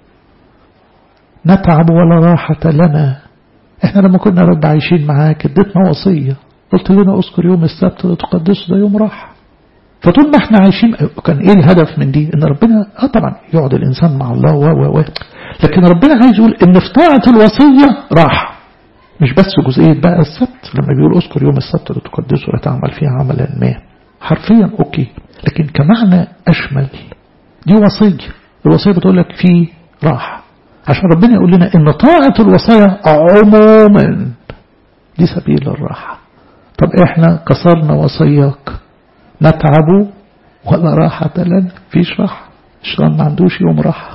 نتعب ولا راحة لنا. احنا لما كنا رب عايشين معاك اديتنا وصية، قلت لنا اذكر يوم السبت وتقدسه، ده يوم راحة. فطول ما احنا عايشين كان ايه الهدف من دي؟ ان ربنا اه طبعا يقعد الانسان مع الله و و و لكن ربنا عايز يقول ان في طاعة الوصية راحة. مش بس جزئية بقى السبت، لما بيقول اذكر يوم السبت وتقدسه لا تعمل فيه عملا ما، حرفيا اوكي، لكن كمعنى اشمل دي وصية. الوصية بتقول لك فيه راحة، عشان ربنا يقول لنا ان طاعة الوصية عموما دي سبيل الراحة. طب احنا كسرنا وصياك، نتعب ولا راحة لنا. فيش راحة، الشيطان ما عندوش يوم راحة.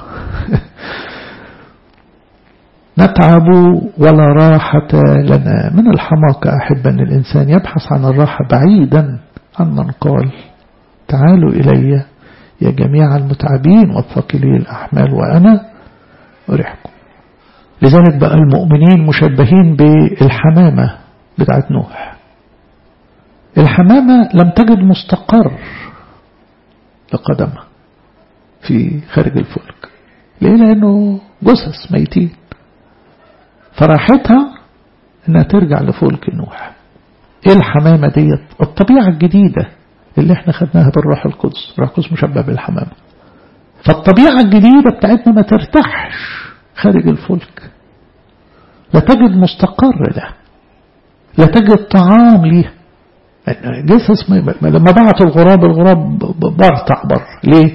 نتعب ولا راحة لنا. من الحماقة أحب أن الإنسان يبحث عن الراحة بعيدا عن من قال تعالوا إلي يا جميع المتعبين والثقيلي الأحمال وأنا أريحكم. لذلك بقى المؤمنين مشبهين بالحمامة بتاعت نوح. الحمامة لم تجد مستقر لقدمها في خارج الفلك. ليه؟ لأنه جثث ميتين. فراحتها انها ترجع لفلك نوح. ايه الحمامة ديت؟ الطبيعة الجديدة اللي احنا خدناها بالروح القدس. الروح القدس مشبه بالحمامة. فالطبيعة الجديدة بتاعتنا ما ترتاحش خارج الفلك، لا تجد مستقر له، لا تجد طعام ليه. جثث لما بعت الغراب، الغراب برطع بر ليه؟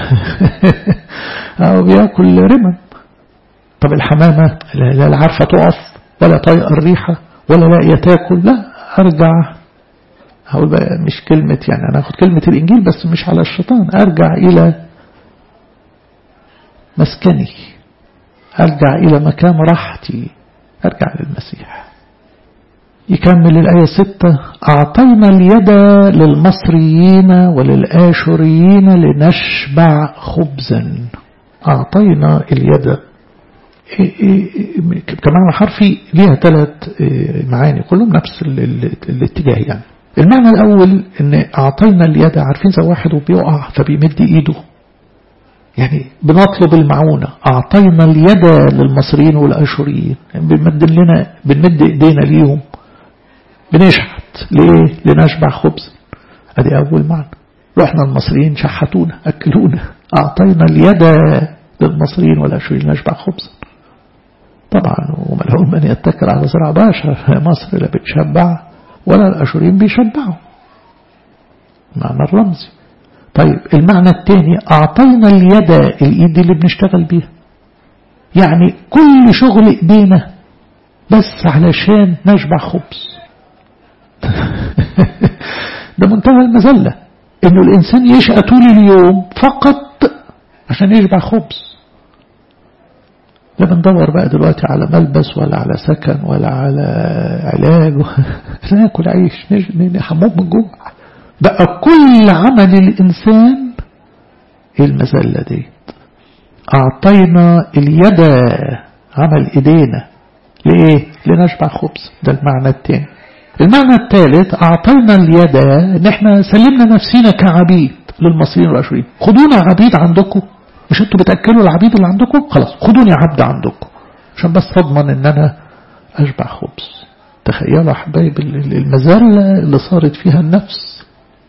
أو بياكل رمم. طب الحمامة لا, لا عارفة تقف ولا طايقة الريحة ولا لاقية تاكل. لا، أرجع، هقول بقى مش كلمة يعني أنا أخذ كلمة الإنجيل بس مش على الشيطان، أرجع إلى مسكني، أرجع إلى مكان راحتي، أرجع للمسيح. يكمل الآية ستة: أعطينا اليد للمصريين وللآشوريين لنشبع خبزا. أعطينا اليد كمان حرفي ليها ثلاث معاني كلهم نفس الاتجاه. يعني المعنى الأول إن أعطينا اليد، عارفين زي واحد وبيقع فبيمد إيده، يعني بنطلب المعونة. أعطينا اليد للمصريين والأشوريين، يعني بنمد لنا بنمد إيدينا ليهم، بنشحت ليه؟ لنشبع خبز. أدي أول معنى. رحنا المصريين شحتونا أكلونا، أعطينا اليد للمصريين والأشوريين لنشبع خبز. طبعا وملعون من يتكل على زرع باشا، مصر لا بتشبع ولا الأشوريين بيشبعوا، معنى الرمزي. طيب المعنى الثاني أعطينا اليد، الإيد اللي بنشتغل بيها، يعني كل شغل إيدينا بس علشان نشبع خبز. ده منتهى المذلة إنه الإنسان يشقى طول اليوم فقط عشان يشبع خبز. لا بندور بقى دلوقتي على ملبس ولا على سكن ولا على علاج، ناكل عيش نحموم من جوع. بقى كل عمل الإنسان المذلة دي. أعطينا اليد، عمل إيدينا لإيه؟ لنشبع خبز. ده المعنى الثاني. المعنى الثالث أعطينا اليد، إن إحنا سلمنا نفسينا كعبيد للمصريين والأشوريين. خدونا عبيد عندكم، مش انتوا بتأكلوا العبيد اللي عندكم، خلاص خدوني عبد عندكم عشان بس تضمن ان انا اشبع خبز. تخيلوا حبايب المذلة اللي صارت فيها النفس.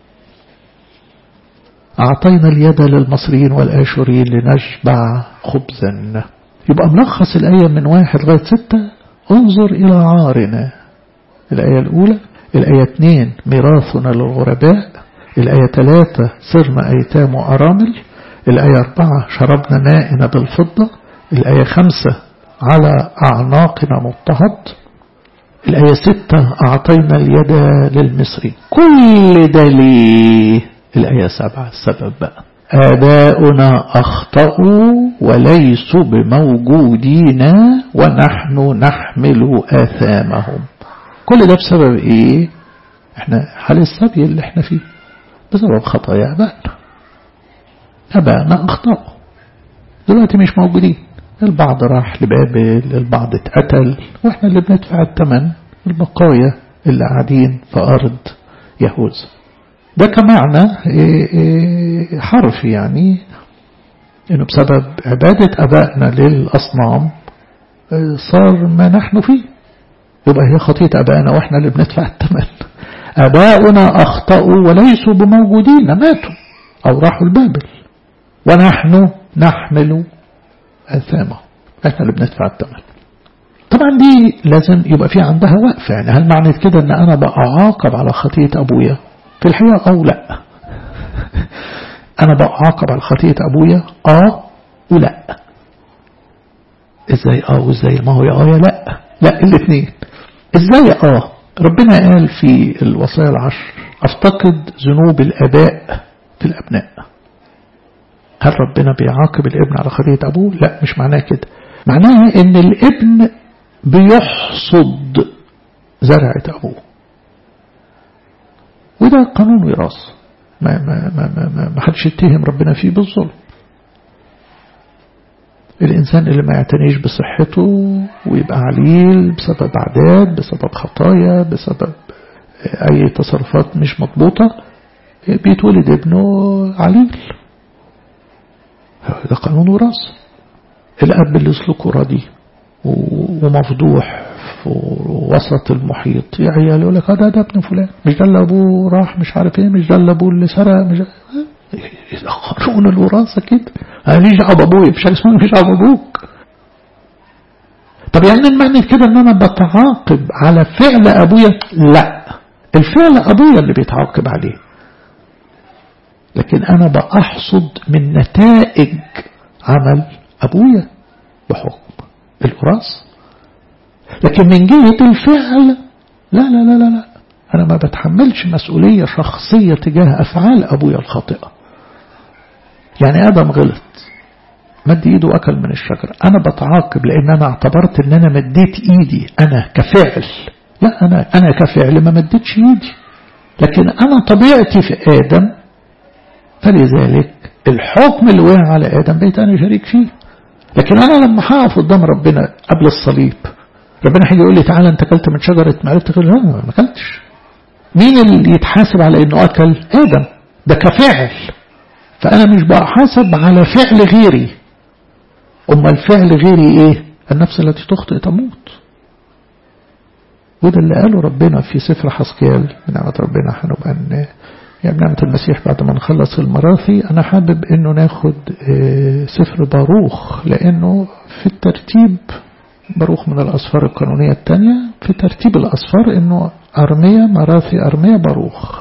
أعطينا اليد للمصريين والآشوريين لنشبع خبزا. يبقى ملخص الآية من واحد لغاية ستة. انظر إلى عارنا. الآية الأولى. الآية اثنين ميراثنا للغرباء. الآية ثلاثة صرنا أيتام وأرامل. الآية أربعة شربنا ماءنا بالفضة. الآية خمسة على أعناقنا مضطهد. الآية ستة أعطينا اليد للمصري. كل ده ليه؟ الآية سبعة السبب بقى. آباؤنا أخطأوا وليسوا بموجودين ونحن نحمل آثامهم. كل ده بسبب إيه؟ إحنا حال السبي اللي إحنا فيه بسبب خطايا آبائنا. آبائنا أخطأوا دلوقتي مش موجودين. البعض راح لبابل، البعض اتقتل، وإحنا اللي بندفع الثمن، البقايا اللي قاعدين في أرض يهوذا. ده كمعنى حرفي، يعني إنه بسبب عبادة آبائنا للأصنام صار ما نحن فيه. يبقى هي خطية آبائنا وإحنا اللي بندفع الثمن. آباؤنا أخطأوا وليسوا بموجودين، ماتوا أو راحوا لبابل، ونحن نحمل آثامهم، إحنا اللي بندفع الثمن. طبعا دي لازم يبقى في عندها وقفة. يعني هل معنى كده أن أنا بأعاقب على خطية أبويا؟ في الحقيقة أو لا. أنا بأعاقب على خطية أبويا آه ولا. إزاي آه وإزاي؟ ما هو يا آه يا لا. لا الاثنين. إزاي آه؟ ربنا قال في الوصايا العشر أفتقد ذنوب الآباء في الأبناء. هل ربنا بيعاقب الابن على خطية أبوه؟ لا، مش معناه كده. معناها إن الابن بيحصد زرعة أبوه، وده قانون وراثة. ما ما ما ما ما حدش يتهم ربنا فيه بالظلم. الإنسان اللي ما يعتنيش بصحته ويبقى عليل بسبب عادات، بسبب خطايا، بسبب أي تصرفات مش مضبوطة، بيتولد ابنه عليل. ده قانون وراثة. الأب اللي يسلكه راضي ومفضوح في وسط المحيط، يا عيال يقول لك هذا ده ابن فلان، مش ده اللي أبوه راح مش عارف ايه، مش ده اللي أبوه اللي سرق، مش ده قانون الوراثة كده. أنا ليش دعوة بأبويا، مش اسمه مفيش دعوة بأبوك. طب يعني المعنى كده إن أنا بتعاقب على فعل أبويا؟ لا، الفعل أبويا اللي بيتعاقب عليه، لكن أنا بأحصد من نتائج عمل أبويا بحكم الوراثة. لكن من جهة الفعل لا لا لا لا لا، أنا ما بتحملش مسؤولية شخصية تجاه أفعال أبويا الخاطئة. يعني آدم غلط، مد إيده وأكل من الشجرة، أنا بتعاقب لأن أنا اعتبرت أن أنا مديت إيدي أنا كفعل. لا، أنا أنا كفعل ما مديتش إيدي، لكن أنا طبيعتي في آدم، فلذلك الحكم اللي وقع على آدم بقيت أنا شريك فيه. لكن أنا لما هقف قدام ربنا قبل الصليب ربنا هيجي يقول لي تعالى أنت أكلت من شجرة معرفة الخير؟ لا ما أكلتش. مين اللي يتحاسب على إنه أكل؟ آدم، ده كفعل. فأنا مش بحاسب على فعل غيري. أما الفعل غيري إيه؟ النفس التي تخطئ تموت. وده اللي قاله ربنا في سفر حسقيال. بنعمة ربنا هنبقى يعني بنعمة المسيح بعد ما نخلص المراثي أنا حابب إنه ناخد سفر باروخ، لأنه في الترتيب باروخ من الأسفار القانونية الثانية، في ترتيب الأسفار إنه أرميا مراثي أرميا باروخ.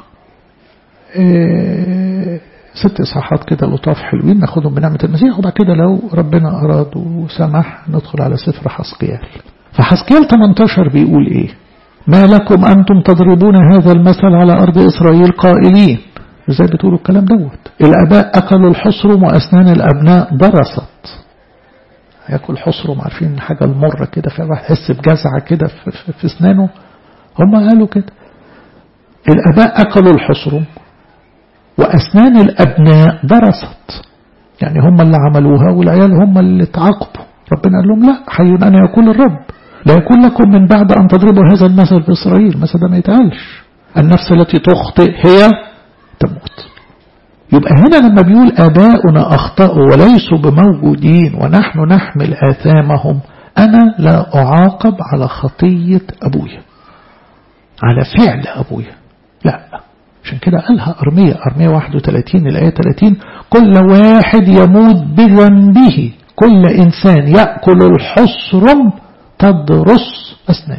ست إصحاحات كده لطاف حلوين ناخدهم بنعمة المسيح، وبعد كده لو ربنا أراد وسمح ندخل على سفر حسقيال. فحسقيال ثمانية عشر بيقول إيه؟ ما لكم أنتم تضربون هذا المثل على أرض إسرائيل قائلين. إزاي بتقولوا الكلام دوت؟ الآباء أكلوا الحصرم وأسنان الأبناء درست. يأكل حصرم عارفين حاجة المرة كده، فواحد يحس بجزعة كده في, في, في أسنانه. هم قالوا كده الآباء أكلوا الحصرم وأسنان الأبناء درست، يعني هم اللي عملوها والعيال هم اللي تعاقبوا. ربنا قال لهم لا، حي أنا يقول الرب لا يكون لكم من بعد أن تضربوا هذا المثل بإسرائيل. المثل ده ما يتقالش. النفس التي تخطئ هي تموت. يبقى هنا لما بيقول آباؤنا أخطأوا وليسوا بموجودين ونحن نحمل آثامهم، أنا لا أعاقب على خطية أبويا، على فعل أبويا، لا. عشان كده قالها أرميا أرميا واحد وثلاثين الآية ثلاثين: كل واحد يموت بذنبه، كل إنسان يأكل الحصرم تدرس أسنانه.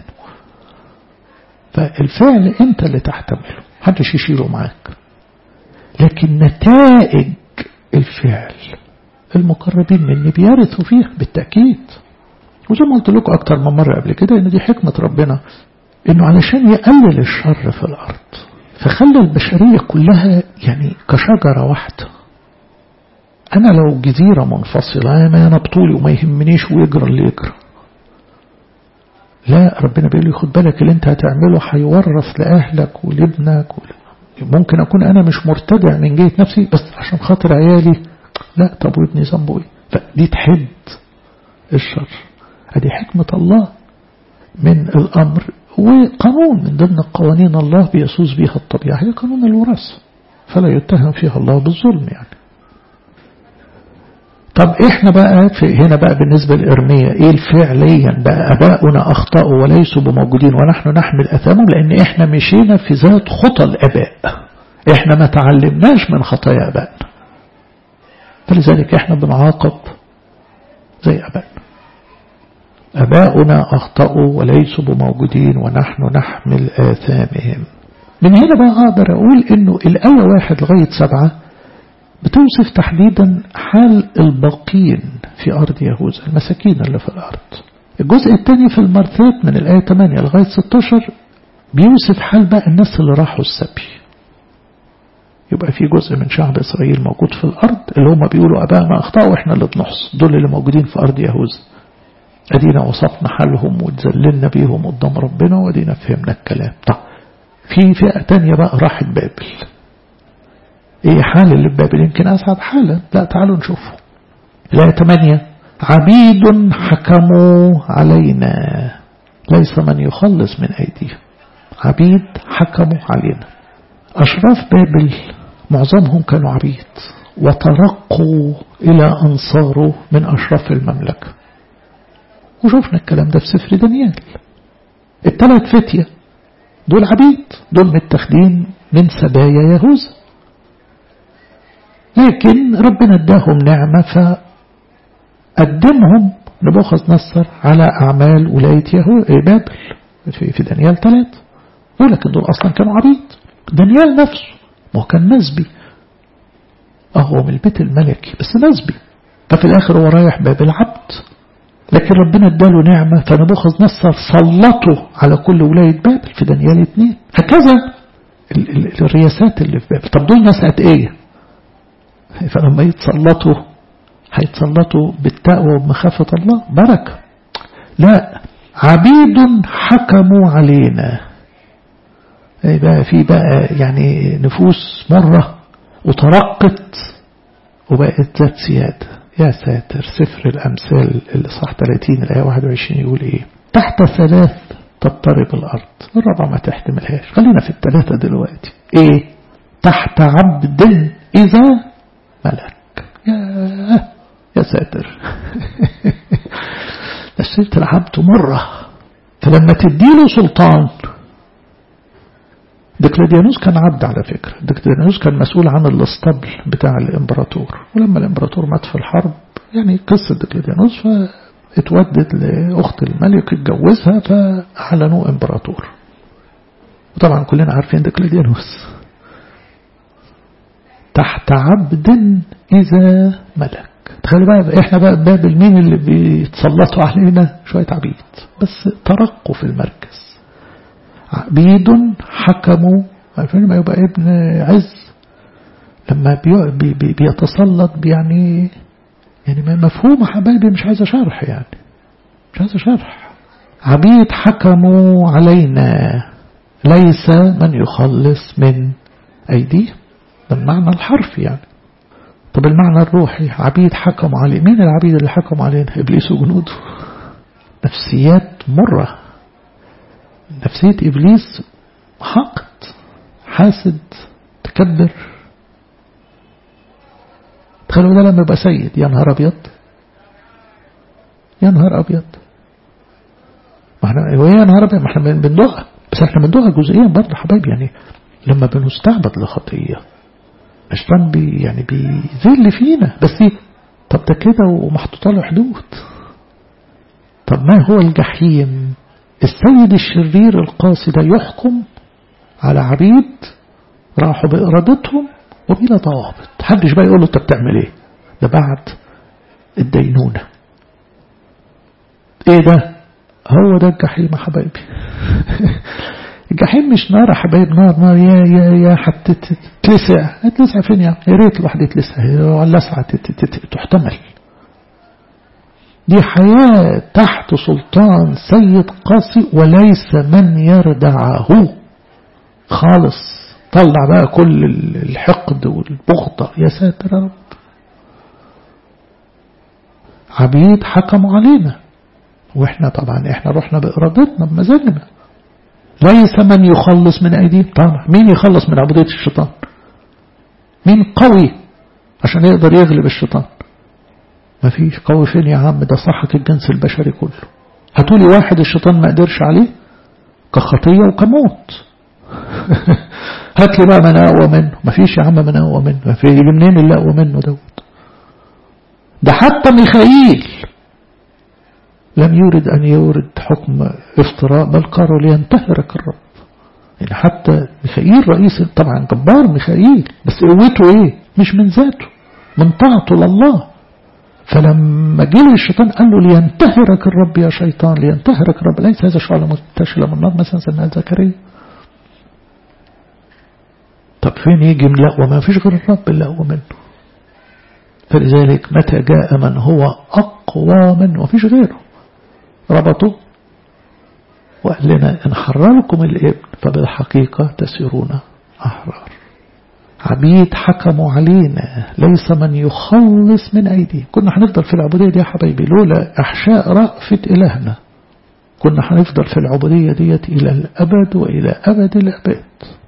فالفعل أنت اللي تحتمله، محدش يشيله معاك، لكن نتائج الفعل المقربين مني بيرثوا فيها بالتأكيد. وزي ما قلت لكم أكتر من مرة قبل كده إن دي حكمة ربنا، إنه علشان يقلل الشر في الأرض فخلى البشرية كلها يعني كشجرة واحدة. أنا لو جزيرة منفصلة ما أنا بطولي وما يهمنيش ويجرى اللي يجرى، لا، ربنا بيقول لي خد بالك اللي انت هتعمله هيورث لأهلك ولابنك. ممكن أكون أنا مش مرتدع من جهة نفسي بس عشان خاطر عيالي، لا، طب وابني ذنبه ايه؟ فدي تحد الشر. هذه حكمة الله من الأمر، وقانون من ضمن قوانين الله بيسوس بها الطبيعة، هي قانون الوراثة، فلا يتهم فيها الله بالظلم يعني. طب احنا بقى في هنا بقى بالنسبة لإرميا ايه فعليا بقى؟ اباؤنا اخطأوا وليسوا بموجودين ونحن نحمل اثامهم، لان احنا مشينا في ذات خطى الاباء، احنا ما تعلمناش من خطايا ابائنا، فلذلك احنا بنعاقب زي ابائنا. اباؤنا اخطأوا وليسوا بموجودين ونحن نحمل اثامهم. من هنا بقى اقدر اقول انه الايه واحد لغاية سبعة بتوصف تحديدا حال الباقين في أرض يهوذا، المساكين اللي في الأرض. الجزء الثاني في المرثات من الآية ثمانية لغاية ستة عشر بيوصف حال بقى الناس اللي راحوا السبي. يبقى في جزء من شعب إسرائيل موجود في الأرض اللي هم بيقولوا أبائنا أخطأوا وإحنا اللي بنحص، دول اللي موجودين في أرض يهوذا. أدينا وصفنا حالهم وتذللنا بيهم قدام ربنا وأدينا فهمنا الكلام. طب في فئة تانية بقى راحت بابل. ايه حال اللي في بابل؟ يمكن أصعب حالا. لا، تعالوا نشوفه. الآية ثمانية: عبيد حكموا علينا ليس من يخلص من أيديهم. عبيد حكموا علينا. أشراف بابل معظمهم كانوا عبيد وترقوا إلى أن صاروا من أشراف المملكة، وشوفنا الكلام ده في سفر دانيال. الثلاث فتية دول عبيد، دول متاخدين من سبايا يهوذا، لكن ربنا اداهم نعمة فقدمهم نبوخذ نصر على أعمال ولاية بابل في, في دانيال ثلاثة. ولكن دول أصلا كانوا عبيد. دانيال نفسه ما كان نسبي، أهو من البيت الملكي بس نسبي، ففي الآخر هو رايح بابل عبد، لكن ربنا اداله نعمة فنبوخذ نصر سلطه على كل ولاية بابل في دانيال اثنين. هكذا ال ال الرياسات اللي في بابل. طب دول ناس ايه؟ فلما يتسلطوا هيتسلطوا بالتقوى وبمخافة الله بركة. لا، عبيد حكموا علينا. بقى في بقى يعني نفوس مرة وترقت وبقت ذات سيادة. يا ساتر. سفر الأمثال الإصحاح ثلاثين الآية واحد وعشرين يقول إيه؟ تحت ثلاث تضطرب الأرض. الرابعة ما تحتملهاش. خلينا في الثلاثة دلوقتي. إيه؟ تحت عبد إذا ملك. يا يا ساتر. نسيت العبد مرة. فلما تديله سلطان، دقلديانوس كان عبد على فكرة. دقلديانوس كان مسؤول عن الاسطبل بتاع الامبراطور، ولما الامبراطور مات في الحرب، يعني قصة دقلديانوس، فاتودد لأخت الملك اتجوزها فأعلنوا امبراطور. وطبعا كلنا عارفين دقلديانوس. تحت عبد إذا ملك. تخيلوا بقى احنا بقى بابل مين اللي بيتسلطوا علينا؟ شوية عبيد بس ترقوا في المركز. عبيد حكموا. عارفين ما يبقى ابن عز لما بي بي بيتسلط يعني يعني مفهوم حبايبي، مش عايز شرح يعني مش عايز شرح. عبيد حكموا علينا ليس من يخلص من أيديه. ده المعنى الحرفي يعني. طب المعنى الروحي، عبيد حكموا عليه. مين العبيد اللي حكموا علينا؟ إبليس وجنوده. نفسيات مرة. نفسية إبليس حقد، حاسد، تكبر. تخيلوا ده لما يبقى سيد، يا نهار أبيض يا نهار أبيض. ما احنا ويا نهار أبيض، ما احنا بندوها، بس احنا بندوها جزئيا برضه حبايبي. يعني لما بنستعبد لخطية الشيطان بي يعني بيذل فينا، بس طب ده كده ومحطوط له حدود. طب ما هو الجحيم؟ السيد الشرير القاسي ده يحكم على عبيد راحوا بإرادتهم وبلا ضوابط. محدش بقى يقول له انت بتعمل ايه. ده بعد الدينونة. ايه ده؟ هو ده الجحيم يا حبايبي. الجحيم مش نار يا حبايب، نار نار يا يا يا حتى تلسع. هتلسع فين يا يا ريت الواحد يتلسع، اللسعة تحتمل. دي حياة تحت سلطان سيد قاسي وليس من يردعه خالص. طلع بقى كل الحقد والبغضة. يا ساتر يا رب. عبيد حكموا علينا، واحنا طبعا احنا رحنا بإرادتنا بمزاجنا. ليس من يخلص من أيديه. طبعا مين يخلص من عبودية الشيطان؟ مين قوي عشان يقدر يغلب الشيطان؟ ما فيش قوي. فين يا عم؟ ده صحك الجنس البشري كله. هتقولي واحد الشيطان ما قدرش عليه كخطية وكموت. هات لي بقى من أقوى منه. ما فيش يا عم من أقوى منه. ما في منين اللي أقوى منه دوت؟ ده حتى ميخائيل لم يرد أن يورد حكم افتراء، بل قالوا لينتهرك الرب. يعني حتى ميخائيل رئيس، طبعا جبار ميخائيل، بس قوته ايه؟ مش من ذاته، من طاعته لله. فلما جه الشيطان قال له لينتهرك الرب يا شيطان، لينتهرك الرب. ليس هذا شعلة منتشلة من النار مثلا سماها زكريا. طب فين يجي من الأقوى؟ ما فيش غير الرب اللي أقوى منه. فلذلك متى جاء من هو أقوى منه ما فيش غيره، ربطوا وقال لنا إن حرركم الابن فبالحقيقة تسيرون أحرار. عبيد حكموا علينا ليس من يخلص من أيديه. كنا هنفضل في العبودية دي يا حبايبي لولا أحشاء رأفة إلهنا. كنا هنفضل في العبودية ديت إلى الأبد وإلى أبد الأبد.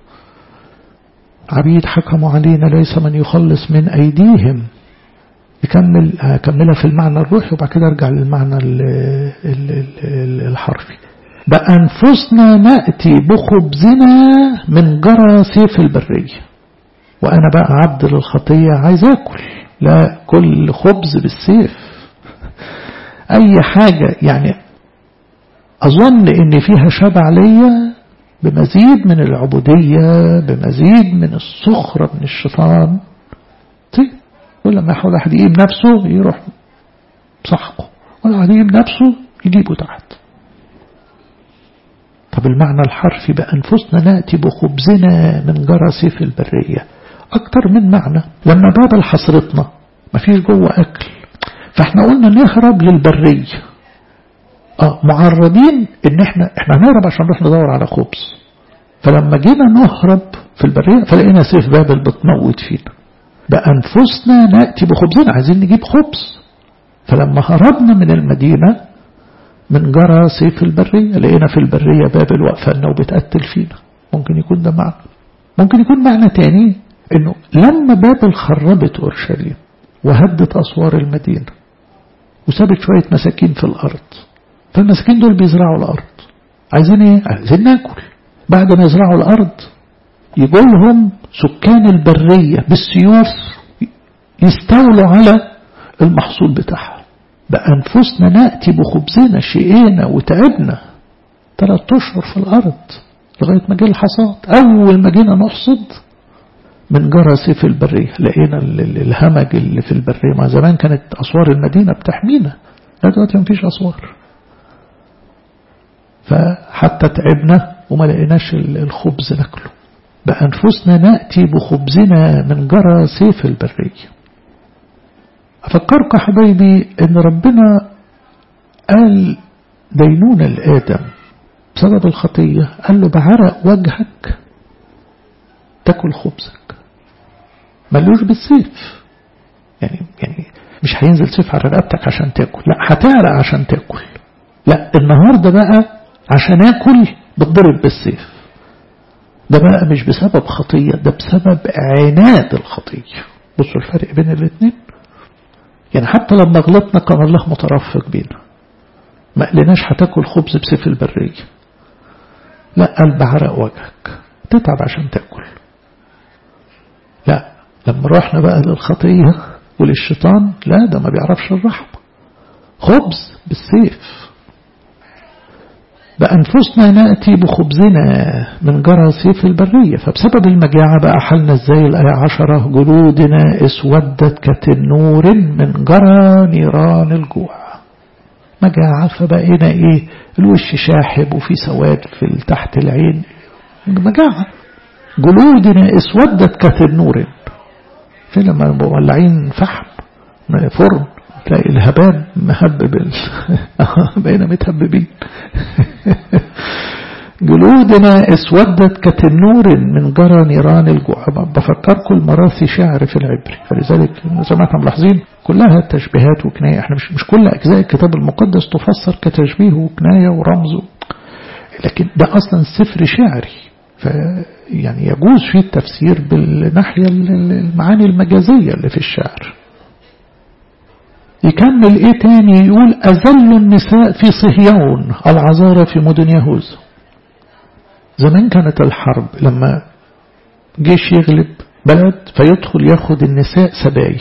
عبيد حكموا علينا ليس من يخلص من أيديهم. يكمل هكملها في المعنى الروحي وبعد كده ارجع للمعنى ال ال ال الحرفي. بأنفسنا نأتي بخبزنا من جرى سيف البرية. وأنا بقى عبد للخطية عايز أكل، لا كل خبز بالسيف. أي حاجة يعني أظن إن فيها شبع ليا بمزيد من العبودية، بمزيد من السخرة من الشيطان. طيب ولما يحاول أحد يجيب نفسه يروح صحقه، ولا أحد يجيب نفسه يجيبه تحت. طب المعنى الحرفي بأنفسنا نأتي بخبزنا من جرى سيف البرية أكتر من معنى. لما بابل حصرتنا ما فيش جوه أكل، فاحنا قلنا نهرب للبرية. اه معرضين ان احنا احنا هنهرب عشان نروح ندور على خبز. فلما جينا نهرب في البرية فلقينا سيف بابل بتموت فينا. بأنفسنا نأتي بخبزنا، عايزين نجيب خبز. فلما هربنا من المدينة من جرى سيف البرية، لقينا في البرية بابل واقفة وبتقتل فينا. ممكن يكون ده معنى. ممكن يكون معنى تاني انه لما بابل خربت اورشليم وهدت اسوار المدينة وسابت شوية مساكين في الارض، فالمساكين دول بيزرعوا الارض. عايزين ايه؟ عايزين ناكل. بعد ما يزرعوا الارض يقول لهم سكان البرية بالسيوف يستولوا على المحصول بتاعها. بأنفسنا نأتي بخبزنا، شقينا وتعبنا ثلاث أشهر في الأرض لغاية ما جه الحصاد. أول ما جينا نحصد من جرى سيف البرية، لقينا الهمج اللي في البرية. ما زمان كانت أسوار المدينة بتحمينا، لا دلوقتي مفيش أسوار، فحتى تعبنا وما لقيناش الخبز ناكله. بأنفسنا نأتي بخبزنا من جرى سيف البرية. أفكرك حبايبي أن ربنا قال دينون لآدم بسبب الخطية، قال له بعرق وجهك تاكل خبزك. ملوش بالسيف، يعني يعني مش هينزل سيف على رقبتك عشان تاكل، لا هتعرق عشان تاكل. لا النهاردة بقى عشان اكل بتضرب بالسيف. ده بقى مش بسبب خطية، ده بسبب عناد الخطية. بصوا الفرق بين الاثنين. يعني حتى لما غلطنا كان الله مترفق بينا، ما قلناش هتاكل خبز بسيف البرية، لا قال بعرق وجهك تتعب عشان تاكل. لا لما رحنا بقى للخطية وللشيطان، لا ده ما بيعرفش الرحمة، خبز بالسيف. بأنفسنا نأتي بخبزنا من جرى سيف البرية. فبسبب المجاعة بقى حالنا ازاي؟ الآية عشرة جلودنا اسودت كتنور من جرى نيران الجوع. مجاعة، فبقينا ايه؟ الوش شاحب وفي سواد في تحت العين، مجاعة. جلودنا اسودت كتنور. في لما مولعين فحم فرن تلاقي الهباب مهبب ال... بقينا متهببين. جلودنا اسودت كتنور من جرى نيران الجوع. بفكركم المراثي شعر في العبري، فلذلك زي ما احنا ملاحظين كلها تشبيهات وكناية. احنا مش مش كل اجزاء الكتاب المقدس تفسر كتشبيه وكناية ورمز، لكن ده اصلا سفر شعري، فيعني يجوز فيه التفسير بالناحية المعاني المجازية اللي في الشعر. يكمل ايه تاني؟ يقول أذل النساء في صهيون العذارى في مدن يهوذا. زمان كانت الحرب لما جيش يغلب بلد فيدخل ياخد النساء سبايا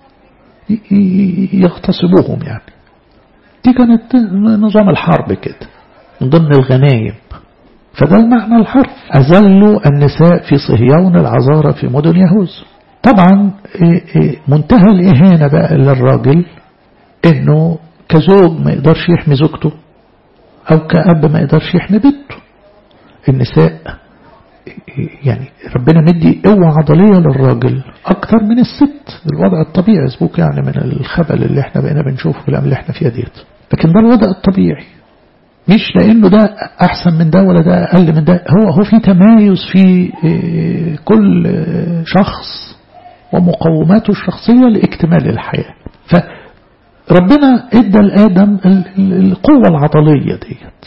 يغتصبوهم، يعني دي كانت نظام الحرب كده من ضمن الغنايم. فده المعنى الحرف، أذل النساء في صهيون العذارى في مدن يهوذا. طبعا منتهى الإهانة بقى للراجل انه كزوج ما يقدرش يحمي زوجته او كأب ما يقدرش يحمي بنته. النساء يعني ربنا مدي قوة عضلية للراجل اكتر من الست، الوضع الطبيعي سبوك يعني من الخبل اللي احنا بقينا بنشوفه في الأيام اللي احنا فيها ديت. لكن ده الوضع الطبيعي، مش لانه ده احسن من ده ولا ده اقل من ده، هو هو في تمايز في كل شخص ومقوماته الشخصية لاكتمال الحياة. فربنا ادى لآدم القوة العضلية ديت،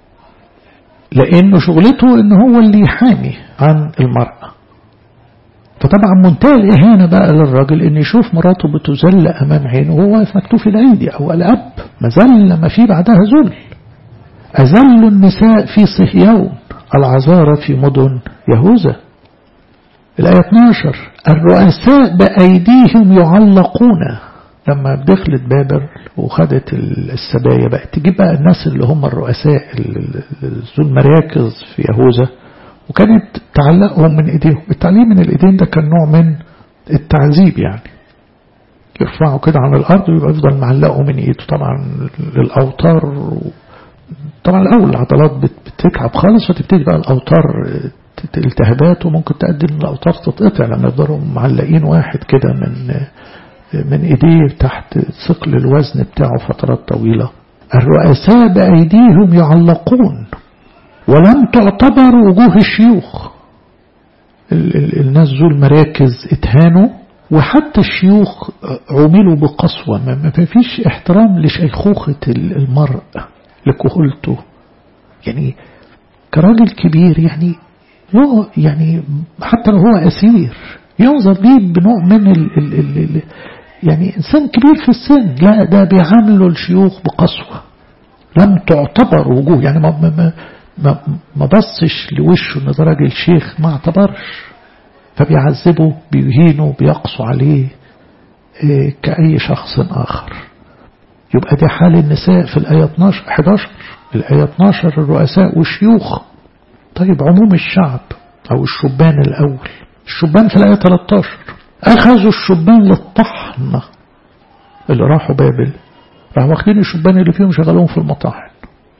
لانه شغلته ان هو اللي يحامي عن المرأة. فطبعا منتهى الإهانة بقى للراجل ان يشوف مراته بتذل امام عينه وهو واقف مكتوف الايدي، او الاب مازال ما في بعدها ذل. أذل النساء في صهيون العذارى في مدن يهوذا. الآية اثناشر الرؤساء بأيديهم يعلقون. لما دخلت بابل وخدت السبايا بقى تجيب بقى الناس اللي هم الرؤساء ذو المراكز في يهوذا، وكانت تعلقهم من ايديهم. التعليم من الايدين ده كان نوع من التعذيب، يعني يرفعوا كده عن الارض ويبقى يفضل معلقه من ايده. طبعا للاوتار، طبعا الاول العضلات بتتعب خالص، فتبتدي بقى الاوتار التهابات، وممكن تؤدي ان الاوتار تتقطع لما يفضلوا معلقين واحد كده من من ايديه تحت ثقل الوزن بتاعه فترات طويلة. الرؤساء بأيديهم يعلقون ولم تعتبر وجوه الشيوخ. ال ال الناس ذو المراكز اتهانوا وحتى الشيوخ عملوا بقسوة، ما فيش احترام لشيخوخة المرء لكهولته، يعني كراجل كبير يعني له يعني حتى لو هو أسير ينظر ليه بنوع من ال ال ال ال يعني إنسان كبير في السن، لا ده بيعاملوا الشيوخ بقسوة، لم تعتبر وجوه، يعني ما ما ما, ما بصش لوشه إن ده راجل شيخ، ما اعتبرش، فبيعذبه بيهينه بيقسو عليه إيه كأي شخص آخر. يبقى دي حال النساء في الآية اثناشر حداشر. الآية اثناشر الرؤساء والشيوخ. طيب عموم الشعب أو الشبان الأول، الشبان في الآية ثلاثة عشر أخذوا الشبان للطحن اللي راحوا بابل، راحوا واخدين الشبان اللي فيهم شغلوهم في المطاحن.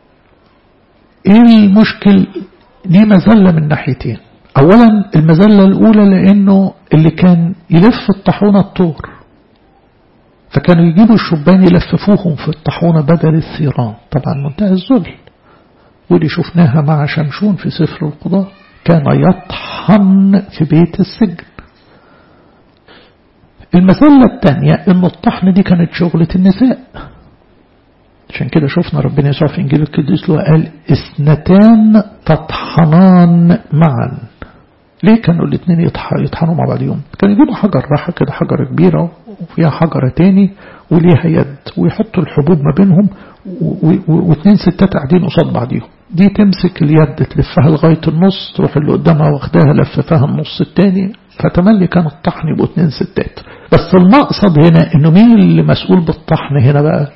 ايه المشكل؟ دي مزلة من ناحيتين. اولا المزلة الاولى لانه اللي كان يلف الطاحونة الطور، فكانوا يجيبوا الشبان يلففوهم في الطاحونة بدل الثيران، طبعا منتهى الذل، ودي شفناها مع شمشون في سفر القضاء، كان يطحن في بيت السجن. المسألة الثانية ان الطحن دي كانت شغلة النساء، عشان كده شفنا ربنا يسوع في انجيل القديس لوقا قال اثنتان تطحنان معا. ليه كانوا الاثنين يطحنوا مع بعضهم؟ كانوا يجيبوا حجر راحة كده، حجرة كبيرة وفيها حجرة تاني وليها يد، ويحطوا الحبوب ما بينهم، واثنين ستات قاعدين قصاد بعضهم، دي تمسك اليد تلفها لغاية النص، تروح اللي قدامها واخداها لففها النص التاني، فتملي كان الطحن يبقوا اثنين ستات. بس المقصد هنا انه مين اللي مسؤول بالطحن هنا بقى؟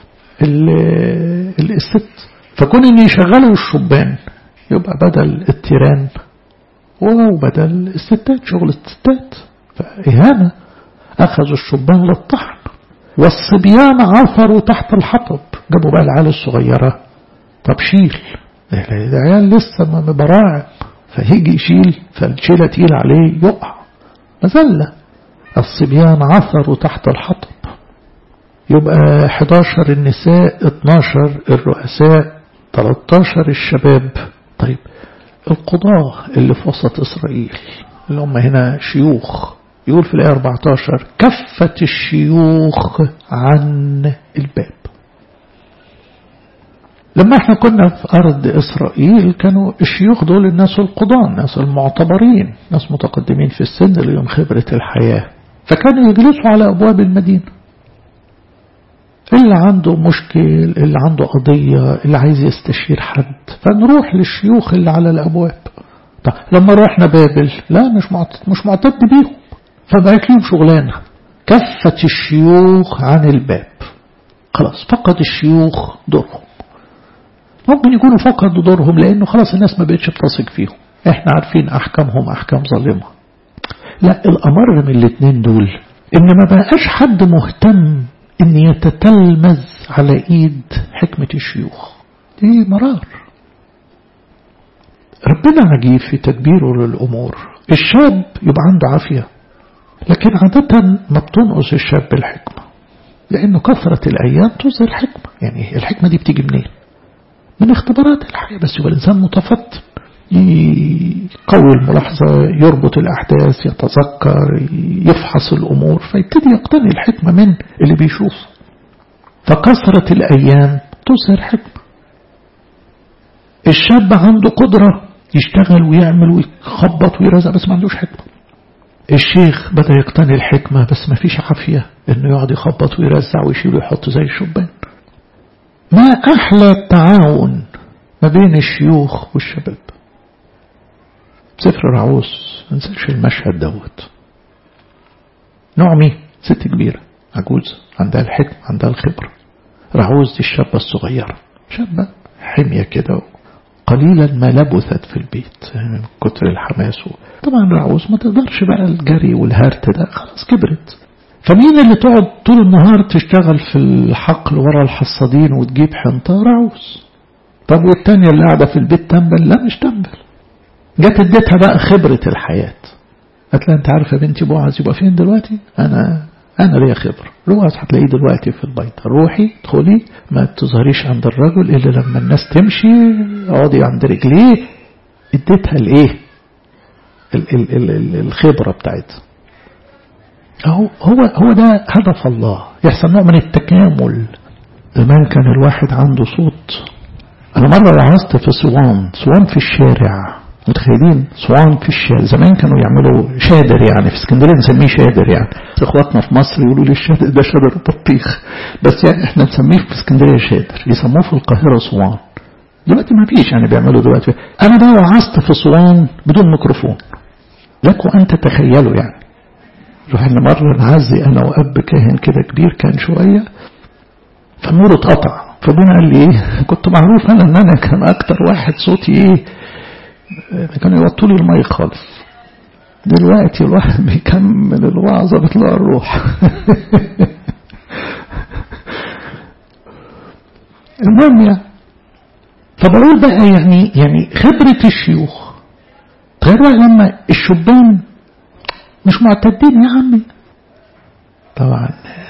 الست. فكون ان يشغلوا الشبان يبقى بدل التيران وبدل الستات، شغل الستات، فإهانة. أخذوا الشبان للطحن والصبيان عثروا تحت الحطب، جابوا بقى العيال الصغيرة، طب شيل، العيال لسه مبراعم، فهيجي يشيل، فالشيلة تقيل عليه يقع، مزلة. الصبيان عثروا تحت الحطب. يبقى حداشر النساء، اثناشر الرؤساء، ثلاثة عشر الشباب. طيب القضاة اللي في وسط إسرائيل اللي هم هنا شيوخ، يقول في الآية أربعة عشر كفت الشيوخ عن الباب. لما احنا كنا في أرض إسرائيل كانوا الشيوخ دول الناس القضاة، الناس المعتبرين، ناس متقدمين في السن اللي لهم خبرة الحياة، فكانوا يجلسوا على أبواب المدينة، اللي عنده مشكل، اللي عنده قضية، اللي عايز يستشير حد، فنروح للشيوخ اللي على الأبواب. طب لما روحنا بابل لا مش معتد مش معتد بيهم، فبقيت لهم شغلانة، كفت الشيوخ عن الباب. خلاص فقد الشيوخ دورهم. ممكن يكونوا فقدوا دورهم لأنه خلاص الناس ما بقتش بتثق فيهم، احنا عارفين أحكامهم أحكام ظالمة. لا، الأمر من الاثنين دول إن ما بقاش حد مهتم إن يتتلمذ على إيد حكمة الشيوخ، دي مرار. ربنا عجيب في تدبيره للأمور. الشاب يبقى عنده عافية، لكن عادة ما بتنقص الشاب الحكمة، لأنه كثرة الأيام تظهر الحكمة. يعني الحكمة دي بتيجي منين؟ من اختبارات الحياة. بس يبقى الإنسان متفطن، يقوي الملاحظة، يربط الأحداث، يتذكر، يفحص الأمور، فيبتدي يقتني الحكمة من اللي بيشوف. فكثرة الأيام تظهر حكمة. الشاب عنده قدرة يشتغل ويعمل ويخبط ويرزق، بس ما عندوش حكمة. الشيخ بدأ يقتني الحكمة، بس ما فيش عافية انه يقعد يخبط ويرزع ويشيل ويحط زي الشبان. ما أحلى التعاون ما بين الشيوخ والشباب. سفر رعوس ما ننساش المشهد دوت. نعمي ست كبيرة عجوز، عندها الحكمة، عندها الخبرة. رعوس دي الشابة الصغيرة، شابة حمية كده، قليلا ما لبثت في البيت من كتر الحماس. طبعا رعوس ما تقدرش بقى الجري والهرت ده، خلاص كبرت. فمين اللي تقعد طول النهار تشتغل في الحقل ورا الحصادين وتجيب حنطة؟ رعوس. طب والتانية اللي قاعدة في البيت تنبل؟ لا مش تنبل. جت اديتها بقى خبرة الحياة. قالت لها انت عارفة بنتي بوعز يبقى فين دلوقتي؟ انا انا ليا خبرة. بوعز هتلاقيه دلوقتي في البيت، روحي ادخلي ما تظهريش عند الرجل الا لما الناس تمشي، اقعدي عند رجليه. اديتها الايه؟ ال ال ال ال الخبرة بتاعتها. هو هو هو ده هدف الله، يحصل نوع من التكامل. زمان كان الواحد عنده صوت. أنا مرة وعظت في صوان، صوان في الشارع، متخيلين صوان في الشارع. زمان كانوا يعملوا شادر، يعني في اسكندرية نسميه شادر، يعني اخواتنا في مصر يقولوا لي الشادر ده شادر بطيخ، بس يعني احنا نسميه في اسكندرية شادر، يسموه في القاهرة صوان. دلوقتي ما فيش يعني بيعملوا دلوقتي. أنا بقى وعظت في صوان بدون ميكروفون، لكم أن تتخيلوا يعني. رحنا مرة نعزي أنا وأب كاهن كده كبير كان شوية، فالنور اتقطع، فابونا قال لي ايه، كنت معروف انا ان انا كان اكتر واحد صوتي ايه، كانوا يوطوا لي المايك خالص. دلوقتي الواحد بيكمل الوعظة بتلاقي الروح. المهم يعني، فبقول بقى يعني يعني خبرة الشيوخ غير لما الشبان مش معتدين يا عمي. طبعا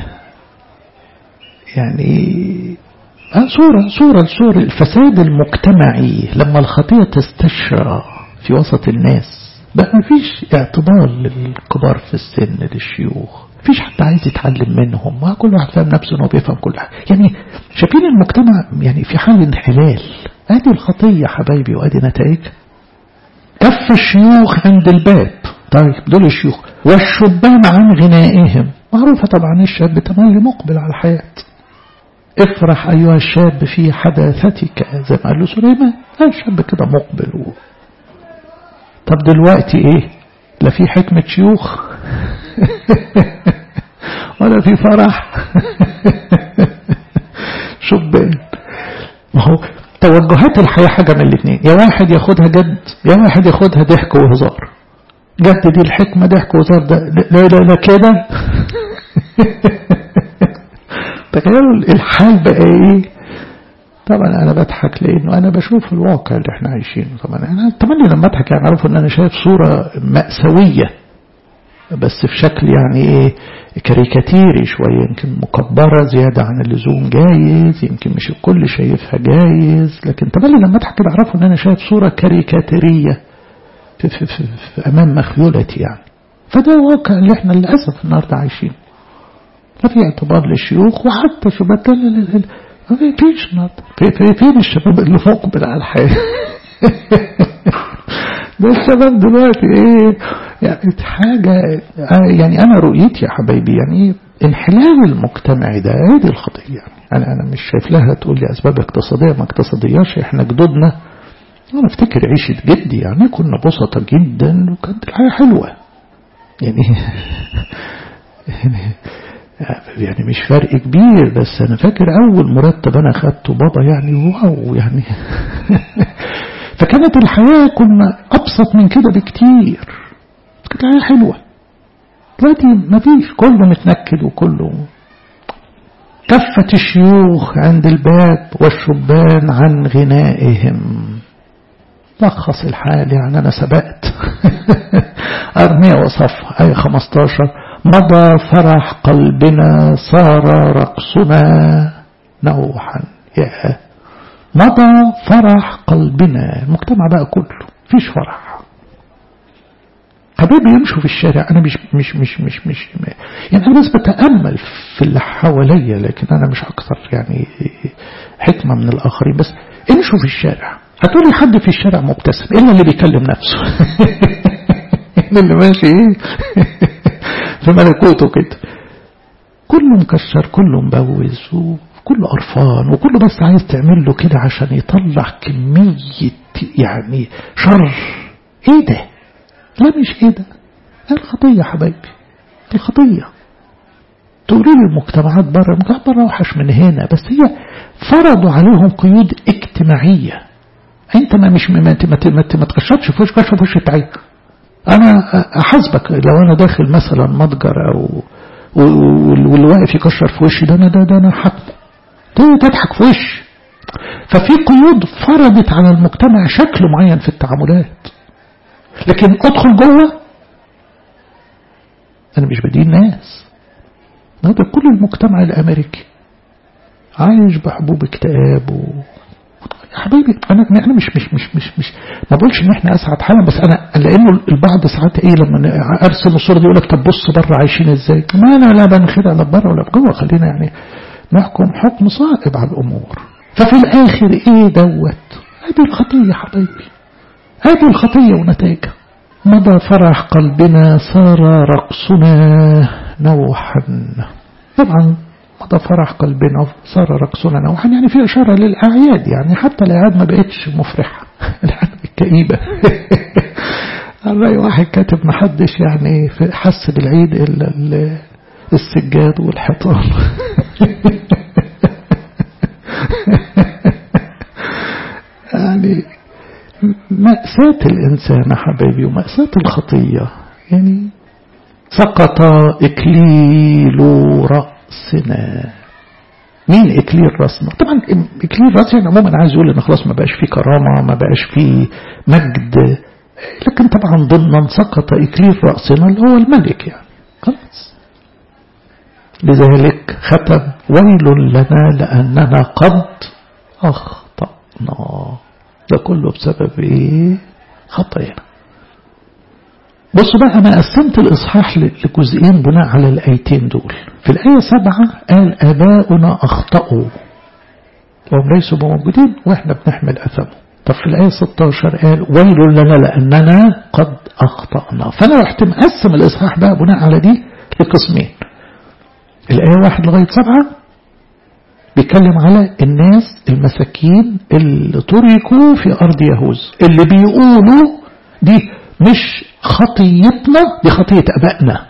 يعني صورة صورة صورة الفساد المجتمعي لما الخطية تستشرى في وسط الناس، بقى ما فيش اعتبار للكبار في السن، للشيوخ، فيش حد عايز يتعلم منهم، ما كل واحد فاهم نفسه انه بيفهم كل حاجة. يعني شايفين المجتمع يعني في حال انحلال. ادي الخطية حبايبي وادي نتائج. كف الشيوخ عند الباب، طيب دول الشيوخ، والشبان عن غنائهم. معروفة طبعا الشاب تملي مقبل على الحياة. افرح أيها الشاب في حداثتك، زي ما قال له سليمان، الشاب كده مقبل. طب دلوقتي ايه؟ لا في حكمة شيوخ ولا في فرح شبان. ما هو توجهات الحياة حاجة من الاثنين، يا واحد ياخدها جد يا واحد ياخدها ضحك وهزار. جد دي الحكمة، ضحك وهزار ده لا لا لا كده. تخيلوا الحال بقى ايه. طبعا انا بضحك لانه انا بشوف الواقع اللي احنا عايشينه. طبعا انا اتمنى لما اضحك يعني اعرفوا ان انا شايف صورة مأساوية، بس في شكل يعني ايه كاريكاتيري شوية، يمكن مكبرة زيادة عن اللزوم جايز، يمكن مش الكل شايفها جايز، لكن تملي لما اضحك كده اعرفوا ان انا شايف صورة كاريكاتيرية في, في, في, في امام مخيولتي يعني. فده الواقع اللي احنا للأسف النهاردة عايشين. لا في اعتبار للشيوخ، وحتى شباب ما فيش النهاردة. فين الشباب اللي مقبل على الحياة؟ ده الشباب دلوقتي ايه يعني حاجة. يعني انا رؤيتي يا حبايبي يعني انحلال المجتمع ده هذه الخطية. يعني انا انا مش شايف لها تقول لي اسباب اقتصادية ما اقتصادياش. احنا جدودنا انا افتكر عيشة جدي يعني كنا بسطة جدا وكانت الحياة حلوة يعني يعني مش فرق كبير. بس انا فاكر اول مرتب انا خدته بابا يعني واو يعني فكانت الحياة كنا ابسط من كده بكتير، كانت الحياة حلوة. دلوقتي ما فيش، كله متنكد وكله. كفة الشيوخ عند الباب والشبان عن غنائهم. لخص الحال يعني انا سبقت. أرمية وصف آية خمستاشر، مضى فرح قلبنا صار رقصنا نوحا. يا مضى فرح قلبنا. المجتمع بقى كله فيش فرح. حبيبي يمشوا في الشارع، انا مش مش مش مش مش يعني انا بس بتأمل في اللي حواليا، لكن انا مش اكثر يعني حكمة من الاخرين. بس امشوا في الشارع هتقولي حد في الشارع مبتسم الا اللي بيكلم نفسه. اللي ماشي ايه في ملكوته كده، كله مكشر، كله مبوز، وكله قرفان، وكله بس عايز تعمل له كده عشان يطلع كمية يعني شر. ايه ده؟ لا مش ايه ده، الخطية حبايبي، دي خطية. تقولي لي المجتمعات بره، المجتمعات بره اوحش من هنا، بس هي فرضوا عليهم قيود اجتماعية. انت ما مش ما ما تقشرش في وش، كشف في وش التعيق. انا احاسبك لو انا داخل مثلا متجر او واللي واقف يكشر في وشي ده انا ده, ده انا حكمه تضحك في وش. ففي قيود فرضت على المجتمع شكل معين في التعاملات، لكن ادخل جوه انا مش بدين ناس. هذا كل المجتمع الامريكي عايش بحبوب اكتئاب و... حبيبي انا انا مش مش مش مش مش ما بقولش ان احنا اسعد حالا، بس انا لانه البعض ساعات ايه لما ارسم الصوره دي يقول لك طب بص بره عايشين ازاي. ما انا لا بنخدع لا بره ولا بجوه، خلينا يعني نحكم حكم صائب على الامور. ففي الاخر ايه دوت؟ هذه الخطيه حبيبي، هذه الخطيه ونتائجها. مضى فرح قلبنا صار رقصنا نوحا. طبعا مضى فرح قلبنا صار رقصنا نوحا يعني في إشارة للأعياد، يعني حتى الأعياد ما بقتش مفرحة الأعياد كئيبة. الرأي واحد كاتب محدش يعني حس بالعيد إلا السجاد والحيطان. يعني مأساة الإنسان حبيبي ومأساة الخطية. يعني سقط إكليل رأسنا. مين إكليل رأسنا؟ طبعا إكليل رأسنا يعني عموما عايز يقول إن خلاص ما بقاش فيه كرامة، ما بقاش فيه مجد، لكن طبعا ضمنا سقط إكليل رأسنا اللي هو الملك يعني خلاص. لذلك ختم ويل لنا لأننا قد أخطأنا. ده كله بسبب إيه؟ خطأنا. بصوا بقى أنا قسمت الإصحاح لجزئين بناء على الآيتين دول. في الآية سبعة قال آباؤنا أخطأوا وهم ليسوا موجودين وإحنا بنحمل أثمه. طب في الآية ستة عشر قال ويل لنا لأننا قد أخطأنا. فأنا رحت مقسم الإصحاح بقى بناء على دي لقسمين. الآية واحد لغاية سبعة بيتكلم على الناس المساكين اللي تركوا في أرض يهوذا، اللي بيقولوا دي مش خطيتنا، دي خطية أبائنا.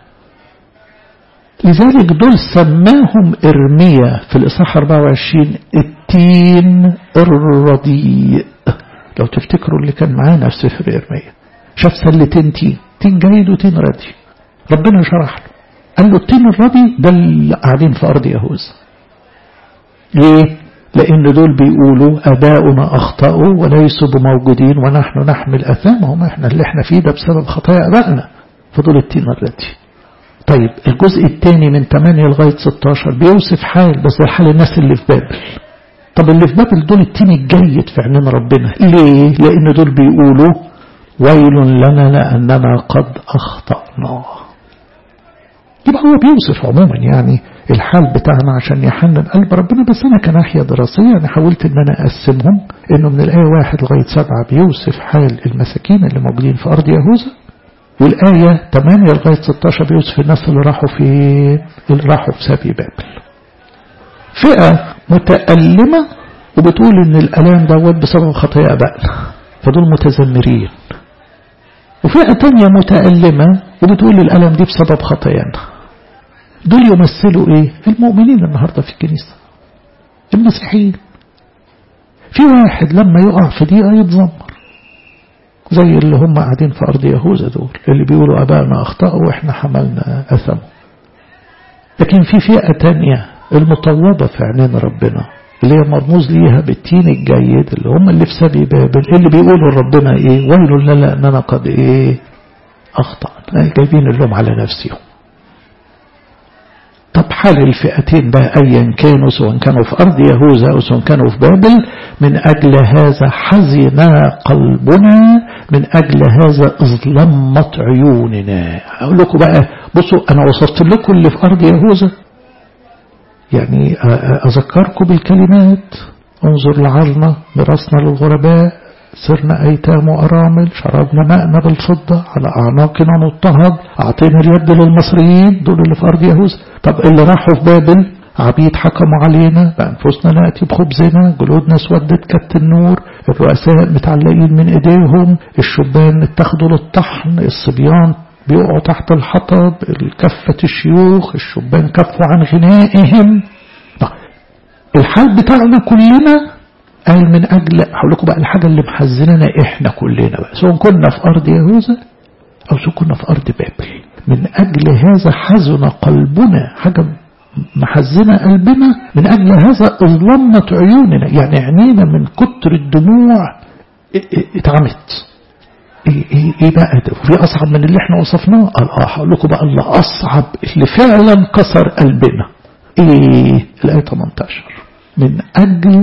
لذلك دول سماهم إرميا في الإصحاح أربعة وعشرين التين الرديء. لو تفتكروا اللي كان معانا في سفر إرميا شاف سلتين تين، تين جيد وتين رديء. ربنا شرح له قال له التين الرديء ده اللي قاعدين في أرض يهوذا. ليه؟ لأن دول بيقولوا أباؤنا أخطأوا وليسوا بموجودين ونحن نحمل أثامهم. احنا اللي احنا فيه ده بسبب خطايا أبائنا. فدول التين الرديء. طيب الجزء الثاني من ثمانية لغاية ستة عشر بيوصف حال، بس ده حال الناس اللي في بابل. طب اللي في بابل دول التين الجيد في عينين ربنا. ليه؟ لأن دول بيقولوا ويل لنا لأننا قد أخطأنا. يبقى هو بيوصف عموما يعني الحال بتاعنا عشان يحنن قلب ربنا. بس أنا كناحية دراسية أنا حاولت أن أنا أقسمهم، إنه من الآية واحد لغاية سبعة بيوصف حال المساكين اللي موجودين في أرض يهوذا، والآية ثمانية لغاية ستة عشر بيوصف الناس اللي راحوا في اللي راحوا في سبي بابل. فئة متألمة وبتقول إن الألام دوت بسبب خطايا أبائنا، فدول متذمرين. وفئة تانية متألمة وبتقول الألم دي بسبب خطايانا. دول يمثلوا ايه؟ المؤمنين النهاردة في الكنيسة، المسيحيين. في واحد لما يقع في ضيقة يتذمر زي اللي هم قاعدين في أرض يهوذا دول اللي بيقولوا أبائنا أخطأوا وإحنا حملنا أثموا. لكن في فئة تانية المطوبة في عينين ربنا اللي هي مرموز ليها بالتين الجيد، اللي هم اللي في سبي بابل، اللي بيقولوا ربنا ايه؟ ويل لنا لأننا قد ايه أخطأنا، جايبين اللوم على نفسهم. طب حال الفئتين بقى أيا كانوا، سواء كانوا في أرض يهوذا أو سواء كانوا في بابل، من أجل هذا حزن قلبنا، من أجل هذا اظلمت عيوننا. أقول لكم بقى بصوا، أنا وصفت لكم اللي في أرض يهوذا، يعني أذكركم بالكلمات: انظر لعرنا مرسنا للغرباء، صرنا أيتام وأرامل، شربنا ماءنا بالفضة، على أعناقنا نضطهد، أعطينا اليد للمصريين. دول اللي في أرض يهوذا. طب اللي راحوا في بابل: عبيد حكموا علينا، بأنفسنا نأتي بخبزنا، جلودنا اسودت كالتنور، الرؤساء متعلقين من إيديهم، الشبان اتخذوا للطحن، الصبيان بيقعوا تحت الحطب، الكفة الشيوخ، الشبان كفوا عن غنائهم. الحال بتاعنا كلنا قال من أجل، هقول لكم بقى الحاجة اللي محزننا إحنا كلنا بقى، سواء كنا في أرض يهوذا أو سواء كنا في أرض بابل، من أجل هذا حزن قلبنا، حاجة محزنة قلبنا، من أجل هذا اظلمت عيوننا، يعني عينينا من كتر الدموع اتعمت. ايه ايه ايه بقى ده؟ في اصعب من اللي احنا وصفناه؟ قال اه هقول لكم بقى اللي اصعب، اللي فعلا كسر قلبنا. ايه؟ الايه ثمانية عشر: من اجل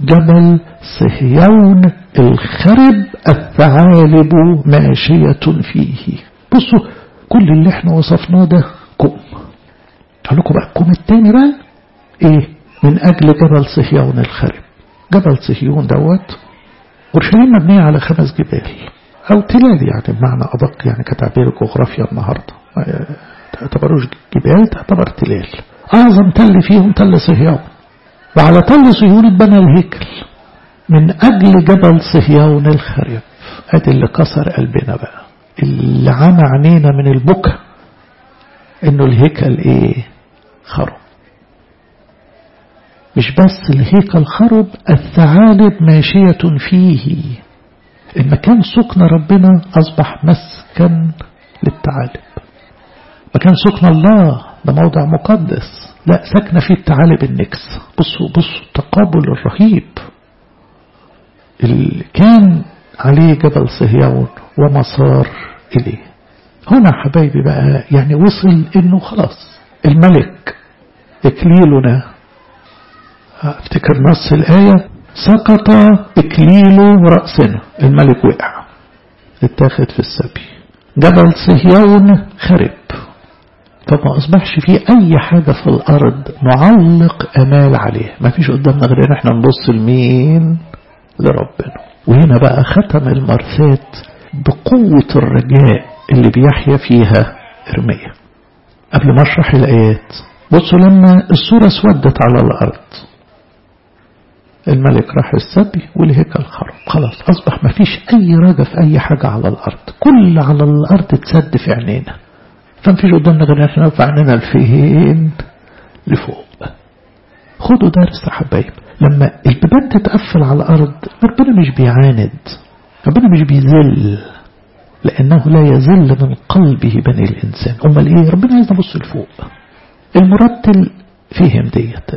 جبل صهيون الخرب الثعالب ماشية فيه. بصوا كل اللي احنا وصفناه ده كوم. قال لكم بقى الكوم التاني بقى ايه؟ من اجل جبل صهيون الخرب. جبل صهيون دوت اورشليم مبنية على خمس جبال او تلال، يعني بمعنى ادق يعني كتعبير الجغرافيا النهارده تعتبروش جبال، تعتبر تلال. اعظم تل فيهم تل صهيون، وعلى تل صهيون اتبنى الهيكل من اجل جبل صهيون الخرب. ادي اللي كسر قلبنا بقى، اللي عمى عينينا من البكا انه الهيكل ايه؟ خرب. مش بس الهيكل خرب، الثعالب ماشية فيه. المكان سكن ربنا اصبح مسكن للثعالب. مكان سكن الله ده موضع مقدس، لا سكن فيه الثعالب النكس. بصوا بصوا التقابل الرهيب اللي كان عليه جبل صهيون ومسار إليه. هنا حبايبي بقى يعني وصل إنه خلاص الملك إكليلنا، افتكر نص الآية، سقط إكليل رأسنا، الملك وقع اتاخد في السبي. جبل صهيون خرب، فما أصبحش فيه أي حاجة في الأرض نعلق أمال عليه. ما فيش قدامنا غير إن احنا نبص لمين؟ لربنا. وهنا بقى ختم المرثات بقوة الرجاء اللي بيحيا فيها إرميا. قبل ما أشرح الآيات بصوا لما الصورة اسودت على الأرض، الملك راح السبي والهيكل خرب، خلاص أصبح ما فيش أي رجا في أي حاجة على الأرض، كل على الأرض تسد في عينينا. فمفيش قدامنا غير احنا نرفع عينينا لفين؟ لفوق. خدوا درس يا حبايب، لما البيبان تتقفل على الأرض ربنا مش بيعاند، ربنا مش بيذل، لأنه لا يذل من قلبه بني الإنسان. أمال إيه؟ ربنا عايز نبص لفوق. المرتل فيهم ديت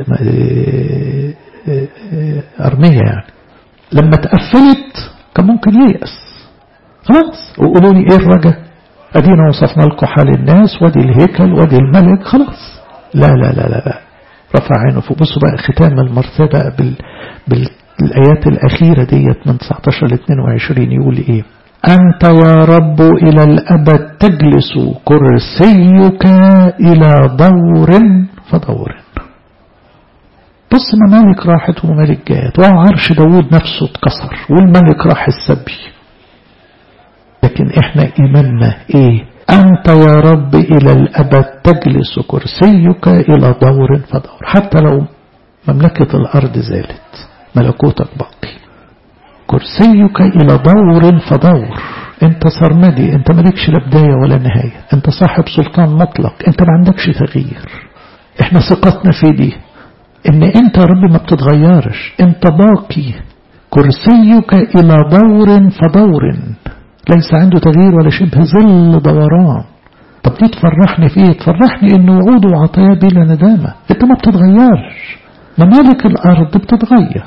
أرمية يعني لما تقفلت كان ممكن ييأس، خلاص وقولوا لي إيه الرجا؟ أدينا وصفنا لكم حال الناس، ودي الهيكل ودي الملك، خلاص. لا لا لا لا, لا. رفع عينه فوق. بصوا بقى ختام المرثى بقى بال... بالآيات الأخيرة ديت من تسعتاشر ل اتنين وعشرين يقول إيه؟ أنت يا رب إلى الأبد تجلس، كرسيك إلى دور فدور. بص ممالك راحت وممالك جات، وعرش داود نفسه اتكسر والملك راح السبي، لكن احنا إيماننا إيه؟ أنت يا رب إلى الأبد تجلس، كرسيك إلى دور فدور. حتى لو مملكة الأرض زالت ملكوتك باقي. كرسيك إلى دور فدور. أنت سرمدي، أنت مالكش لا بداية ولا نهاية، أنت صاحب سلطان مطلق، أنت ما عندكش تغيير. إحنا ثقتنا في دي إن أنت يا رب ما بتتغيرش، أنت باقي. كرسيك إلى دور فدور، ليس عنده تغيير ولا شبه ظل دوران. طب دي تفرحني في ايه؟ تفرحني انه وعود وعطايا بلا ندامة. انت ما بتتغيرش، ممالك الارض بتتغير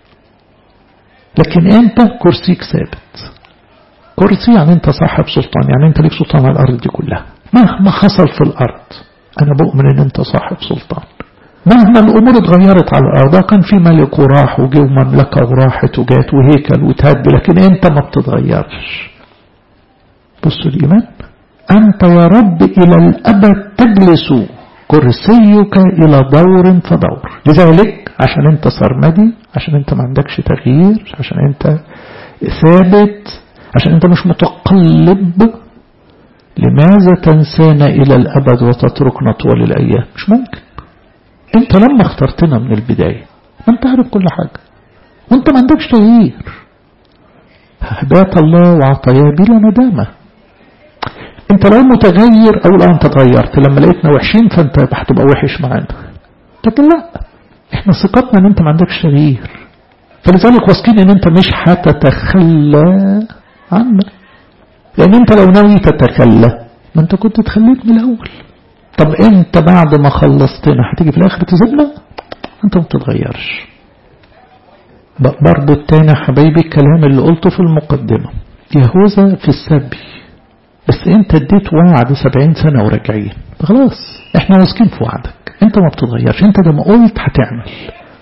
لكن انت كرسيك ثابت. كرسي يعني انت صاحب سلطان، يعني انت ليك سلطان على الارض دي كلها. مهما حصل في الارض انا بؤمن ان انت صاحب سلطان. مهما الامور اتغيرت على الارض، كان في ملك وراح وجه ومملكة وراحت وجات وهيكل وتهد، لكن انت ما بتتغيرش. بصوا الإيمان، أنت يا رب إلى الأبد تجلس، كرسيك إلى دور فدور. لذلك عشان أنت سرمدي، عشان أنت ما عندكش تغيير، عشان أنت ثابت، عشان أنت مش متقلب، لماذا تنسانا إلى الأبد وتتركنا طول الأيام؟ مش ممكن. أنت لما اخترتنا من البداية ما أنت عارف كل حاجة، وأنت ما عندكش تغيير. هبات الله وعطايا بلا ندامة. انت لو متغير اقول اه انت تغيرت، لما لقيتنا وحشين فانت هتبقى وحش معانا، لكن لا، احنا ثقتنا ان انت ما عندكش تغيير، فلذلك واثقين ان انت مش هتتخلى عنا. لان انت لو ناوي تتخلى ما انت كنت تخليت من الاول. طب انت بعد ما خلصتنا هتيجي في الاخر تسيبنا؟ انت ما بتتغيرش. برضو التاني حبايبي الكلام اللي قلته في المقدمة، يهوذا في السبي، بس انت اديت وعد سبعين سنة وراجعين، خلاص احنا واثقين في وعدك، انت ما بتتغيرش، انت لما قلت هتعمل.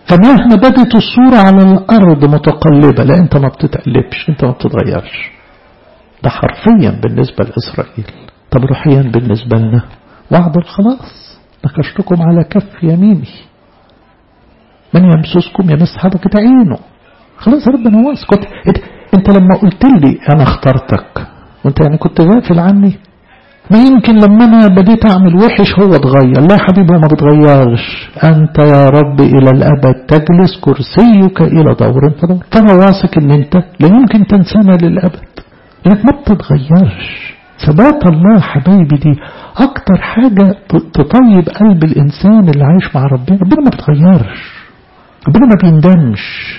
فمهما بدت الصورة على الأرض متقلبة، لا أنت ما بتتقلبش، أنت ما بتتغيرش. ده حرفيا بالنسبة لإسرائيل. طب روحيا بالنسبة لنا وعد الخلاص، نكشتكم على كف يميني، من يمسسكم يمس حبكة عينه. خلاص ربنا واثق. كنت انت لما قلت لي انا اخترتك وانت يعني كنت غافل عني؟ ما يمكن لما انا بديت اعمل وحش هو اتغير. لا يا حبيبي، هو ما بتغيرش. انت يا رب الى الابد تجلس، كرسيك الى دور فدور. فانا واثق ان انت لا يمكن تنسانا للابد، لانك ما بتتغيرش. ثبات الله حبايبي دي اكتر حاجة تطيب قلب الانسان اللي عايش مع ربنا. ربنا ما بتغيرش، ربنا ما بيندمش،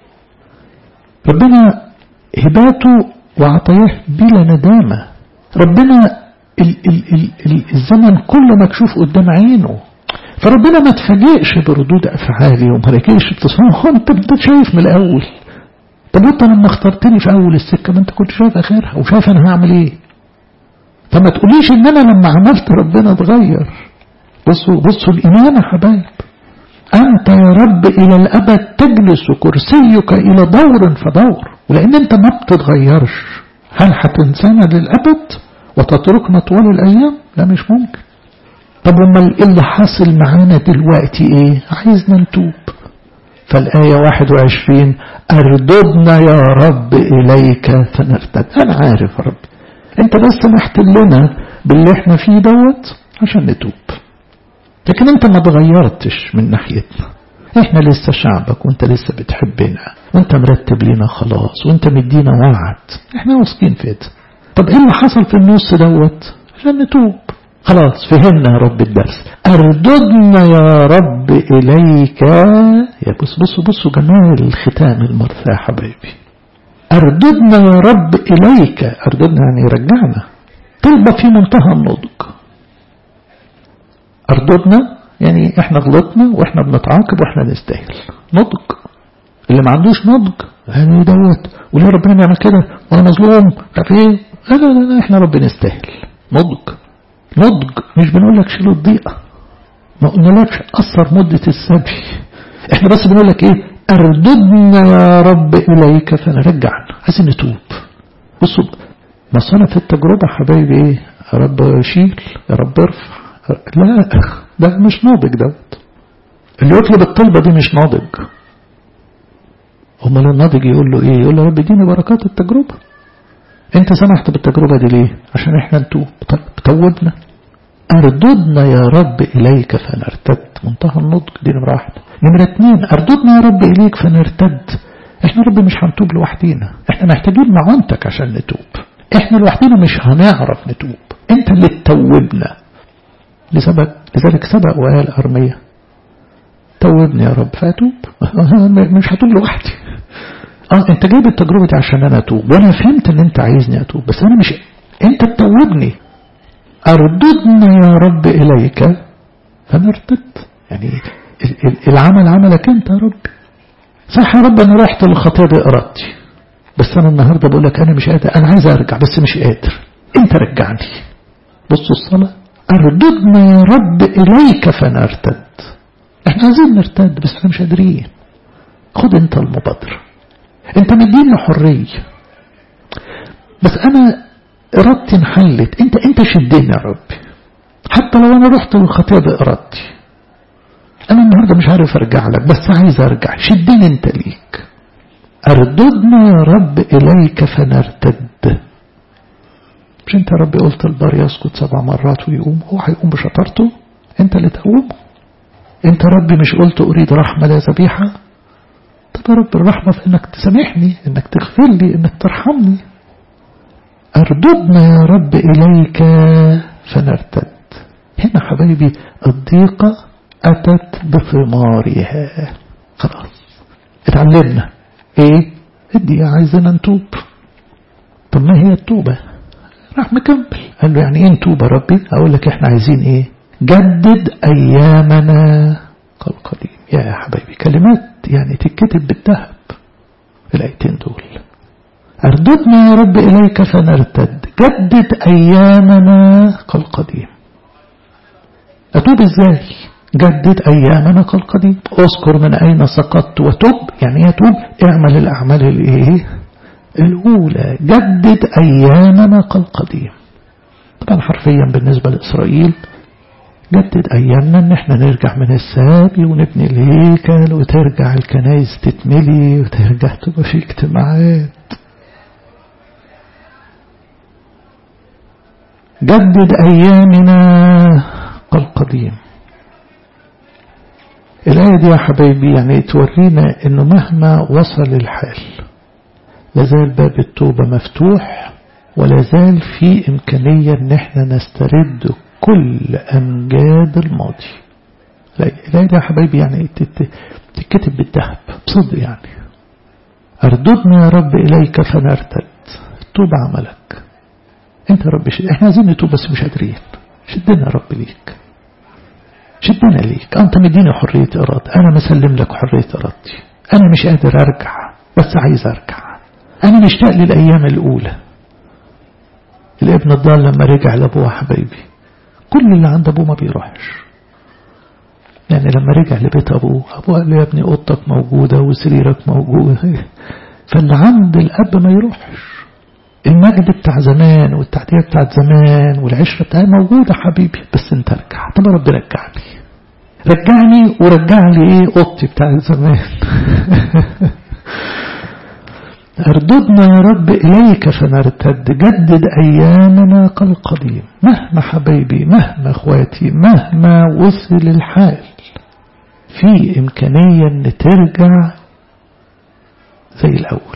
ربنا هباته وعطاياه بلا ندامة. ربنا ال ال ال ال الزمن كله مكشوف قدام عينه، فربنا ما تفاجئش بردود أفعالي وما رجعش بتصنعه. انت انت شايف من الأول. طب انت لما اخترتني في أول السكة ما انت كنت شايف آخرها وشايف أنا هعمل ايه. فما تقوليش ان انا لما عملت ربنا اتغير. بصوا بصوا الإيمان يا حبايب. أنت يا رب إلى الأبد تجلس، كرسيك إلى دور فدور. ولأن أنت ما بتتغيرش، هل هتنسانا للأبد وتتركنا طوال الأيام؟ لا، مش ممكن. طب وما اللي حاصل معانا دلوقتي إيه؟ عايزنا نتوب. فالآية واحد وعشرين أرددنا يا رب إليك فنرتد. أنا عارف يا رب أنت بس سمحت لنا باللي احنا فيه دوت عشان نتوب، لكن انت ما تغيرتش من ناحيتنا. احنا لسه شعبك وانت لسه بتحبنا وانت مرتب لنا خلاص وانت مدينا وعد، احنا واثقين في ده. طب ايه اللي حصل في النص دوت؟ عشان نتوب. خلاص فهمنا يا رب الدرس. ارددنا يا رب اليك. يا بص بصوا بصوا جمال الختام المرثى يا حبايبي. ارددنا يا رب اليك. ارددنا يعني رجعنا. طلبة في منتهى النضج. أرددنا يعني احنا غلطنا واحنا بنتعاقب واحنا نستاهل. نضج. اللي ما عندوش نضج يعني دوت وليه ربنا يعمل كده وانا مظلوم عارف ايه. لا لا لا احنا ربنا نستاهل. نضج. نضج مش بنقول لك شيل الضيقه، ما قلنالكش قصر مده السبي، احنا بس بنقول لك ايه؟ ارددنا يا رب اليك فنرجعنا. عايزين نتوب. بصوا مصنع في التجربه حبايبي ايه؟ يا رب شيل، يا رب ارفع. لا ده مش ناضج دوت. اللي يطلب الطلبة دي مش ناضج. امال الناضج يقول له ايه؟ يقول له رب اديني بركات التجربة. انت سمحت بالتجربة دي ليه؟ عشان احنا نتوب. طب توبنا. ارددنا يا رب اليك فنرتد. منتهى النضج. دي نمرة واحدة. نمرة اتنين ارددنا يا رب اليك فنرتد. احنا رب مش هنتوب لوحدينا، احنا محتاجين معونتك عشان نتوب. احنا لوحدينا مش هنعرف نتوب، انت اللي تتوبنا. لسبب لذلك سبق وقال أرمية توبني يا رب فأتوب. مش هتوب لوحدي. اه انت جايب التجربة دي عشان انا اتوب وانا فهمت ان انت عايزني اتوب، بس انا مش انت تتوبني. ارددنا يا رب اليك فنرتد. يعني العمل عملك انت يا رب. صح يا رب انا رحت للخطيئة بإرادتي، بس انا النهاردة بقول لك انا مش قادر، انا عايز ارجع بس مش قادر، انت رجعني. بصوا الصلاة أرددنا يا رب إليك فنرتد. احنا عايزين نرتد بس احنا مش قادرين. خد انت المبادرة، انت مديني حرية، بس انا ارادتي انحلت. انت انت شدني يا رب، حتى لو انا رحت للخطيئة بإرادتي انا النهاردة مش عارف ارجع لك، بس عايز ارجع. شدني انت ليك. أرددنا يا رب إليك فنرتد. مش انت يا رب قلت البار يسكت سبع مرات ويقوم؟ هو هيقوم بشطارته؟ انت اللي تقومه. انت ربي مش قلت اريد رحمة لا ذبيحة؟ طب يا رب الرحمة في انك تسامحني، انك تغفر لي، انك ترحمني. ارددنا يا رب اليك فنرتد. هنا حبايبي الضيقة اتت بثمارها. خلاص اتعلمنا ايه؟ الدقيقة عايزنا نتوب. طب ما هي التوبة؟ راح مكمل قال له يعني ايه نتوب يا ربي؟ اقول لك احنا عايزين ايه؟ جدد ايامنا كالقديم. يا حبايبي كلمات يعني تتكتب بالذهب الايتين دول. ارددنا يا رب اليك فنرتد. جدد ايامنا كالقديم. اتوب ازاي؟ جدد أيامنا كالقديم. أذكر من أين سقطت وتوب. يعني يتوب اعمل الأعمال الإيه الأولى. جدد أيامنا كالقديم. طبعا حرفيا بالنسبة لإسرائيل جدد أيامنا إن احنا نرجع من السابي ونبني الهيكل وترجع الكنائس تتملي وترجع تبقى في اجتماعات. جدد أيامنا كالقديم. الآية دي يا حبايبي يعني تورينا إنه مهما وصل الحال لازال باب التوبة مفتوح، ولازال في إمكانية إن احنا نسترد كل أمجاد الماضي. الآية دي يا حبايبي يعني تتكتب بالذهب بصدق. يعني أرددنا يا رب إليك فنرتد. التوبة عملك انت يا رب. شد. احنا عايزين نتوب بس مش قادرين. شدنا يا رب ليك، شدنا ليك. انت مديني حرية ارادة، انا مسلم لك حرية ارادتي. انا مش قادر ارجع بس عايز ارجع. انا مشتاق للايام الاولى. الابن الضال لما رجع لابوه حبايبي كل اللي عند ابوه ما بيروحش. يعني لما رجع لبيت ابوه ابوه قال له يا ابني اوضتك موجودة وسريرك موجود. فاللي عند الاب ما يروحش. المجد بتاع زمان والتعدية بتاع زمان والعشرة بتاعي موجودة حبيبي، بس انت رجع. طب رب رجعني رجعني ورجع لي ايه اوضتي بتاع زمان. ارددنا يا رب اليك فنرتد. جدد ايامنا كالقديم. مهما حبيبي مهما اخواتي مهما وصل الحال في امكانية ان ترجع زي الاول.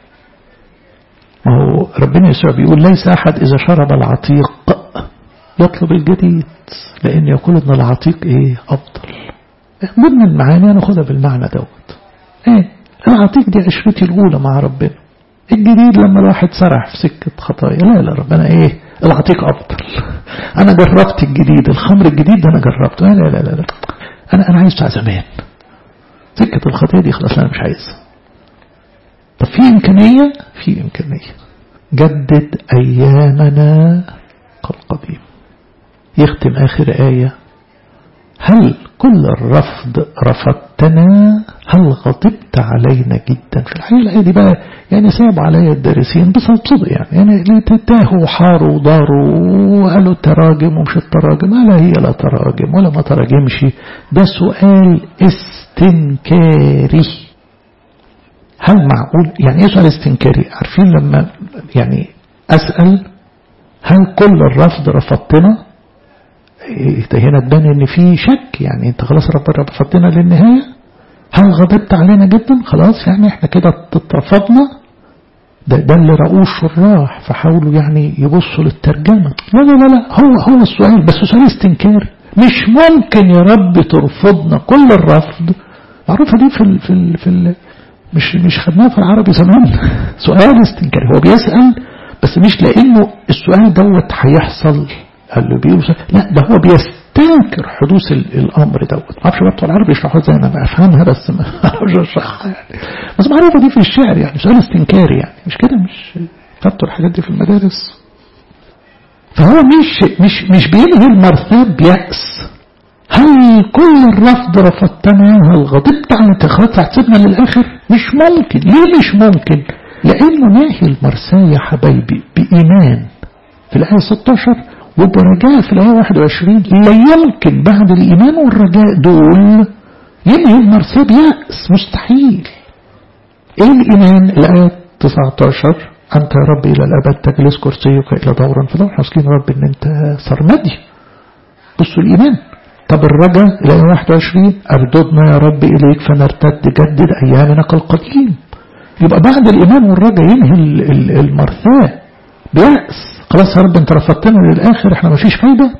ما هو ربنا يسوع بيقول ليس أحد إذا شرب العتيق يطلب الجديد، لأن يقول إن العتيق إيه أفضل. ضمن المعاني أنا أخذها بالمعنى دوت. إيه العتيق دي عشرتي الأولى مع ربنا. الجديد لما الواحد سرح في سكة خطايا. لا لا ربنا إيه العتيق أفضل. أنا جربت الجديد، الخمر الجديد ده أنا جربته. لا لا لا لا أنا أنا عايز بتاع زمان. سكة الخطايا دي خلاص أنا مش عايزها. طب في إمكانية في إمكانية. جدد أيامنا كالقديم. يختم آخر آية. هل كل الرفض رفضتنا؟ هل غضبت علينا جدا؟ في الحقيقة الآية دي بقى يعني صعب عليا الدارسين بصدق يعني يعني تتاهوا وحاروا وضاروا وقالوا التراجم ومش التراجم. لا هي لا تراجم ولا ما تراجمش. ده سؤال استنكاري. هل معقول يعني ايه سؤال استنكاري؟ عارفين لما يعني أسأل هل كل الرفض رفضتنا؟ إيه هنا تبان ان في شك. يعني انت خلاص ربنا رفضتنا للنهاية. هل غضبت علينا جدا؟ خلاص يعني احنا كده اترفضنا. ده, ده اللي رأوه الشراح فحاولوا يعني يبصوا للترجمة. لا لا لا لا هو هو السؤال بس سؤال استنكاري. مش ممكن يا رب ترفضنا كل الرفض. معروفة دي في ال في ال في ال مش مش خدناها في العربي زمان. سؤال استنكاري. هو بيسأل بس مش لأنه السؤال دوت هيحصل قال له بيوصل. لا ده هو بيستنكر حدوث الأمر دوت. ما اعرفش بقى العربي يشرحوها زي انا بفهمها بس ما اعرفش اشرحها يعني. بس معروفة دي في الشعر يعني سؤال استنكاري يعني مش كده. مش خدتوا الحاجات دي في المدارس. فهو مش مش مش بينهي المرثاب بيأس. هل كل الرفض رفضتنا؟ هل غضبت عن انتخابات هتسيبنا للآخر؟ مش ممكن. ليه مش ممكن؟ لأنه ناهي المرساة يا حبايبي بإيمان في الآية ستة عشر وبرجاء في الآية واحد وعشرين. لا يمكن بعد الإيمان والرجاء دول ينهي المرساة بيأس. مستحيل. إيه الإيمان؟ الآية تسعة عشر أنت يا رب إلى الأبد تجلس كرسيك إلى دورا فدور. حاسين رب إن أنت سرمدي. بصوا الإيمان. طب الرجاء الآية واحد وعشرين أرددنا يا رب إليك فنرتد. جدد أيامنا كالقديم. يبقى بعد الإيمان والرجاء ينهي المرثاة بيأس. خلاص يا رب انت رفضتنا للآخر احنا ما فيش فايدة.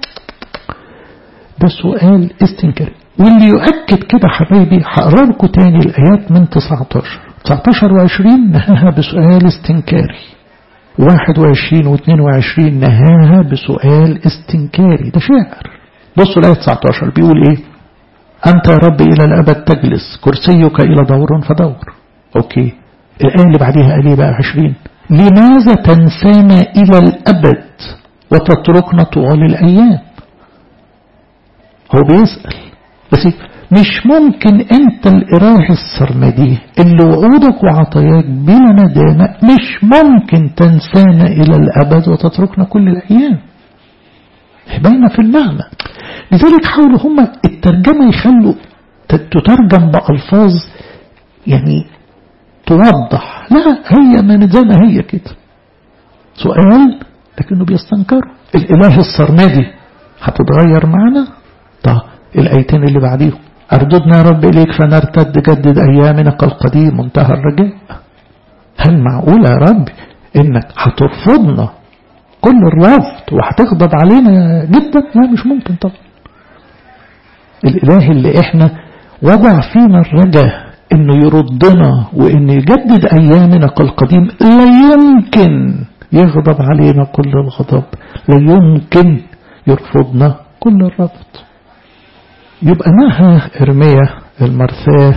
ده سؤال استنكاري. واللي يؤكد كده حبايبي هقرا لكم تاني الآيات من تسعة عشر تسعة عشر وعشرين نهاها بسؤال استنكاري. واحد وعشرين واثنين وعشرين نهاها بسؤال استنكاري. ده شعر. بصوا الآية تسعة عشر بيقول ايه؟ أنت يا رب إلى الأبد تجلس كرسيك إلى دور فدور. أوكي. الآية اللي بعديها قال ايه بقى عشرين؟ لماذا تنسانا إلى الأبد وتتركنا طوال الأيام؟ هو بيسأل بس مش ممكن انت الاله السرمدي اللي وعودك وعطاياك بلا ندامة مش ممكن تنسانا الى الابد وتتركنا كل الايام. باينه في المعنى. لذلك حاولوا هم الترجمة يخلوا تترجم بألفاظ يعني توضح. لا، هي ما زي ما هي كده سؤال لكنه بيستنكروا. الاله السرمدي هتتغير معنا؟ طب الآيتين اللي بعديهم أرددنا يا رب إليك فنرتد جدد أيامنا كالقديم منتهى الرجاء. هل معقول يا رب إنك هترفضنا كل الرفض وهتغضب علينا جدا؟ لا مش ممكن طبعا. الإله اللي إحنا وضع فينا الرجاء إنه يردنا وإنه يجدد أيامنا كالقديم لا يمكن يغضب علينا كل الغضب، لا يمكن يرفضنا كل الرفض. يبقى نهى إرميا المرثاة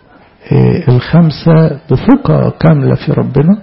الخمسة بثقة كاملة في ربنا،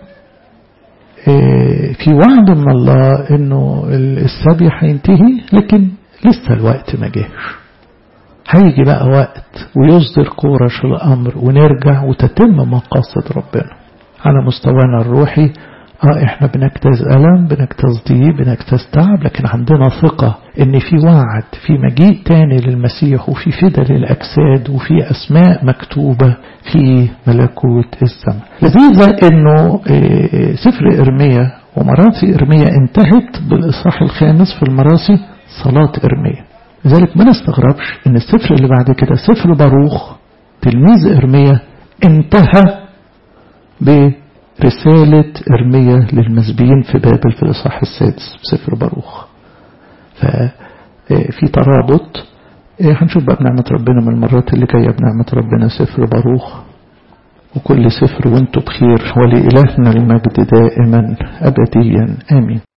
في وعد من الله إنه السبي هينتهي لكن لسه الوقت ما جاش. هيجي بقى وقت ويصدر كورش الأمر ونرجع وتتم مقاصد ربنا على مستوانا الروحي. اه احنا بنجتاز ألم، بنجتاز ضيق، بنجتاز تعب، لكن عندنا ثقة ان في وعد، في مجيء تاني للمسيح، وفي فداء للأجساد، وفي أسماء مكتوبة في ملكوت السماء. لذلك انه سفر إرميا ومراثي إرميا انتهت بالإصحاح الخامس في المراثي صلاة إرميا. لذلك ما نستغربش ان السفر اللي بعد كده سفر باروخ تلميذ إرميا انتهى برسالة إرميا للمسبيين في بابل في الإصحاح السادس بسفر باروخ. ففي ترابط. هنشوف بقى بنعمة ربنا من المرات اللي جاية بنعمة ربنا سفر باروخ وكل سفر وانتم بخير، ولإلهنا المجد دائما أبديا آمين.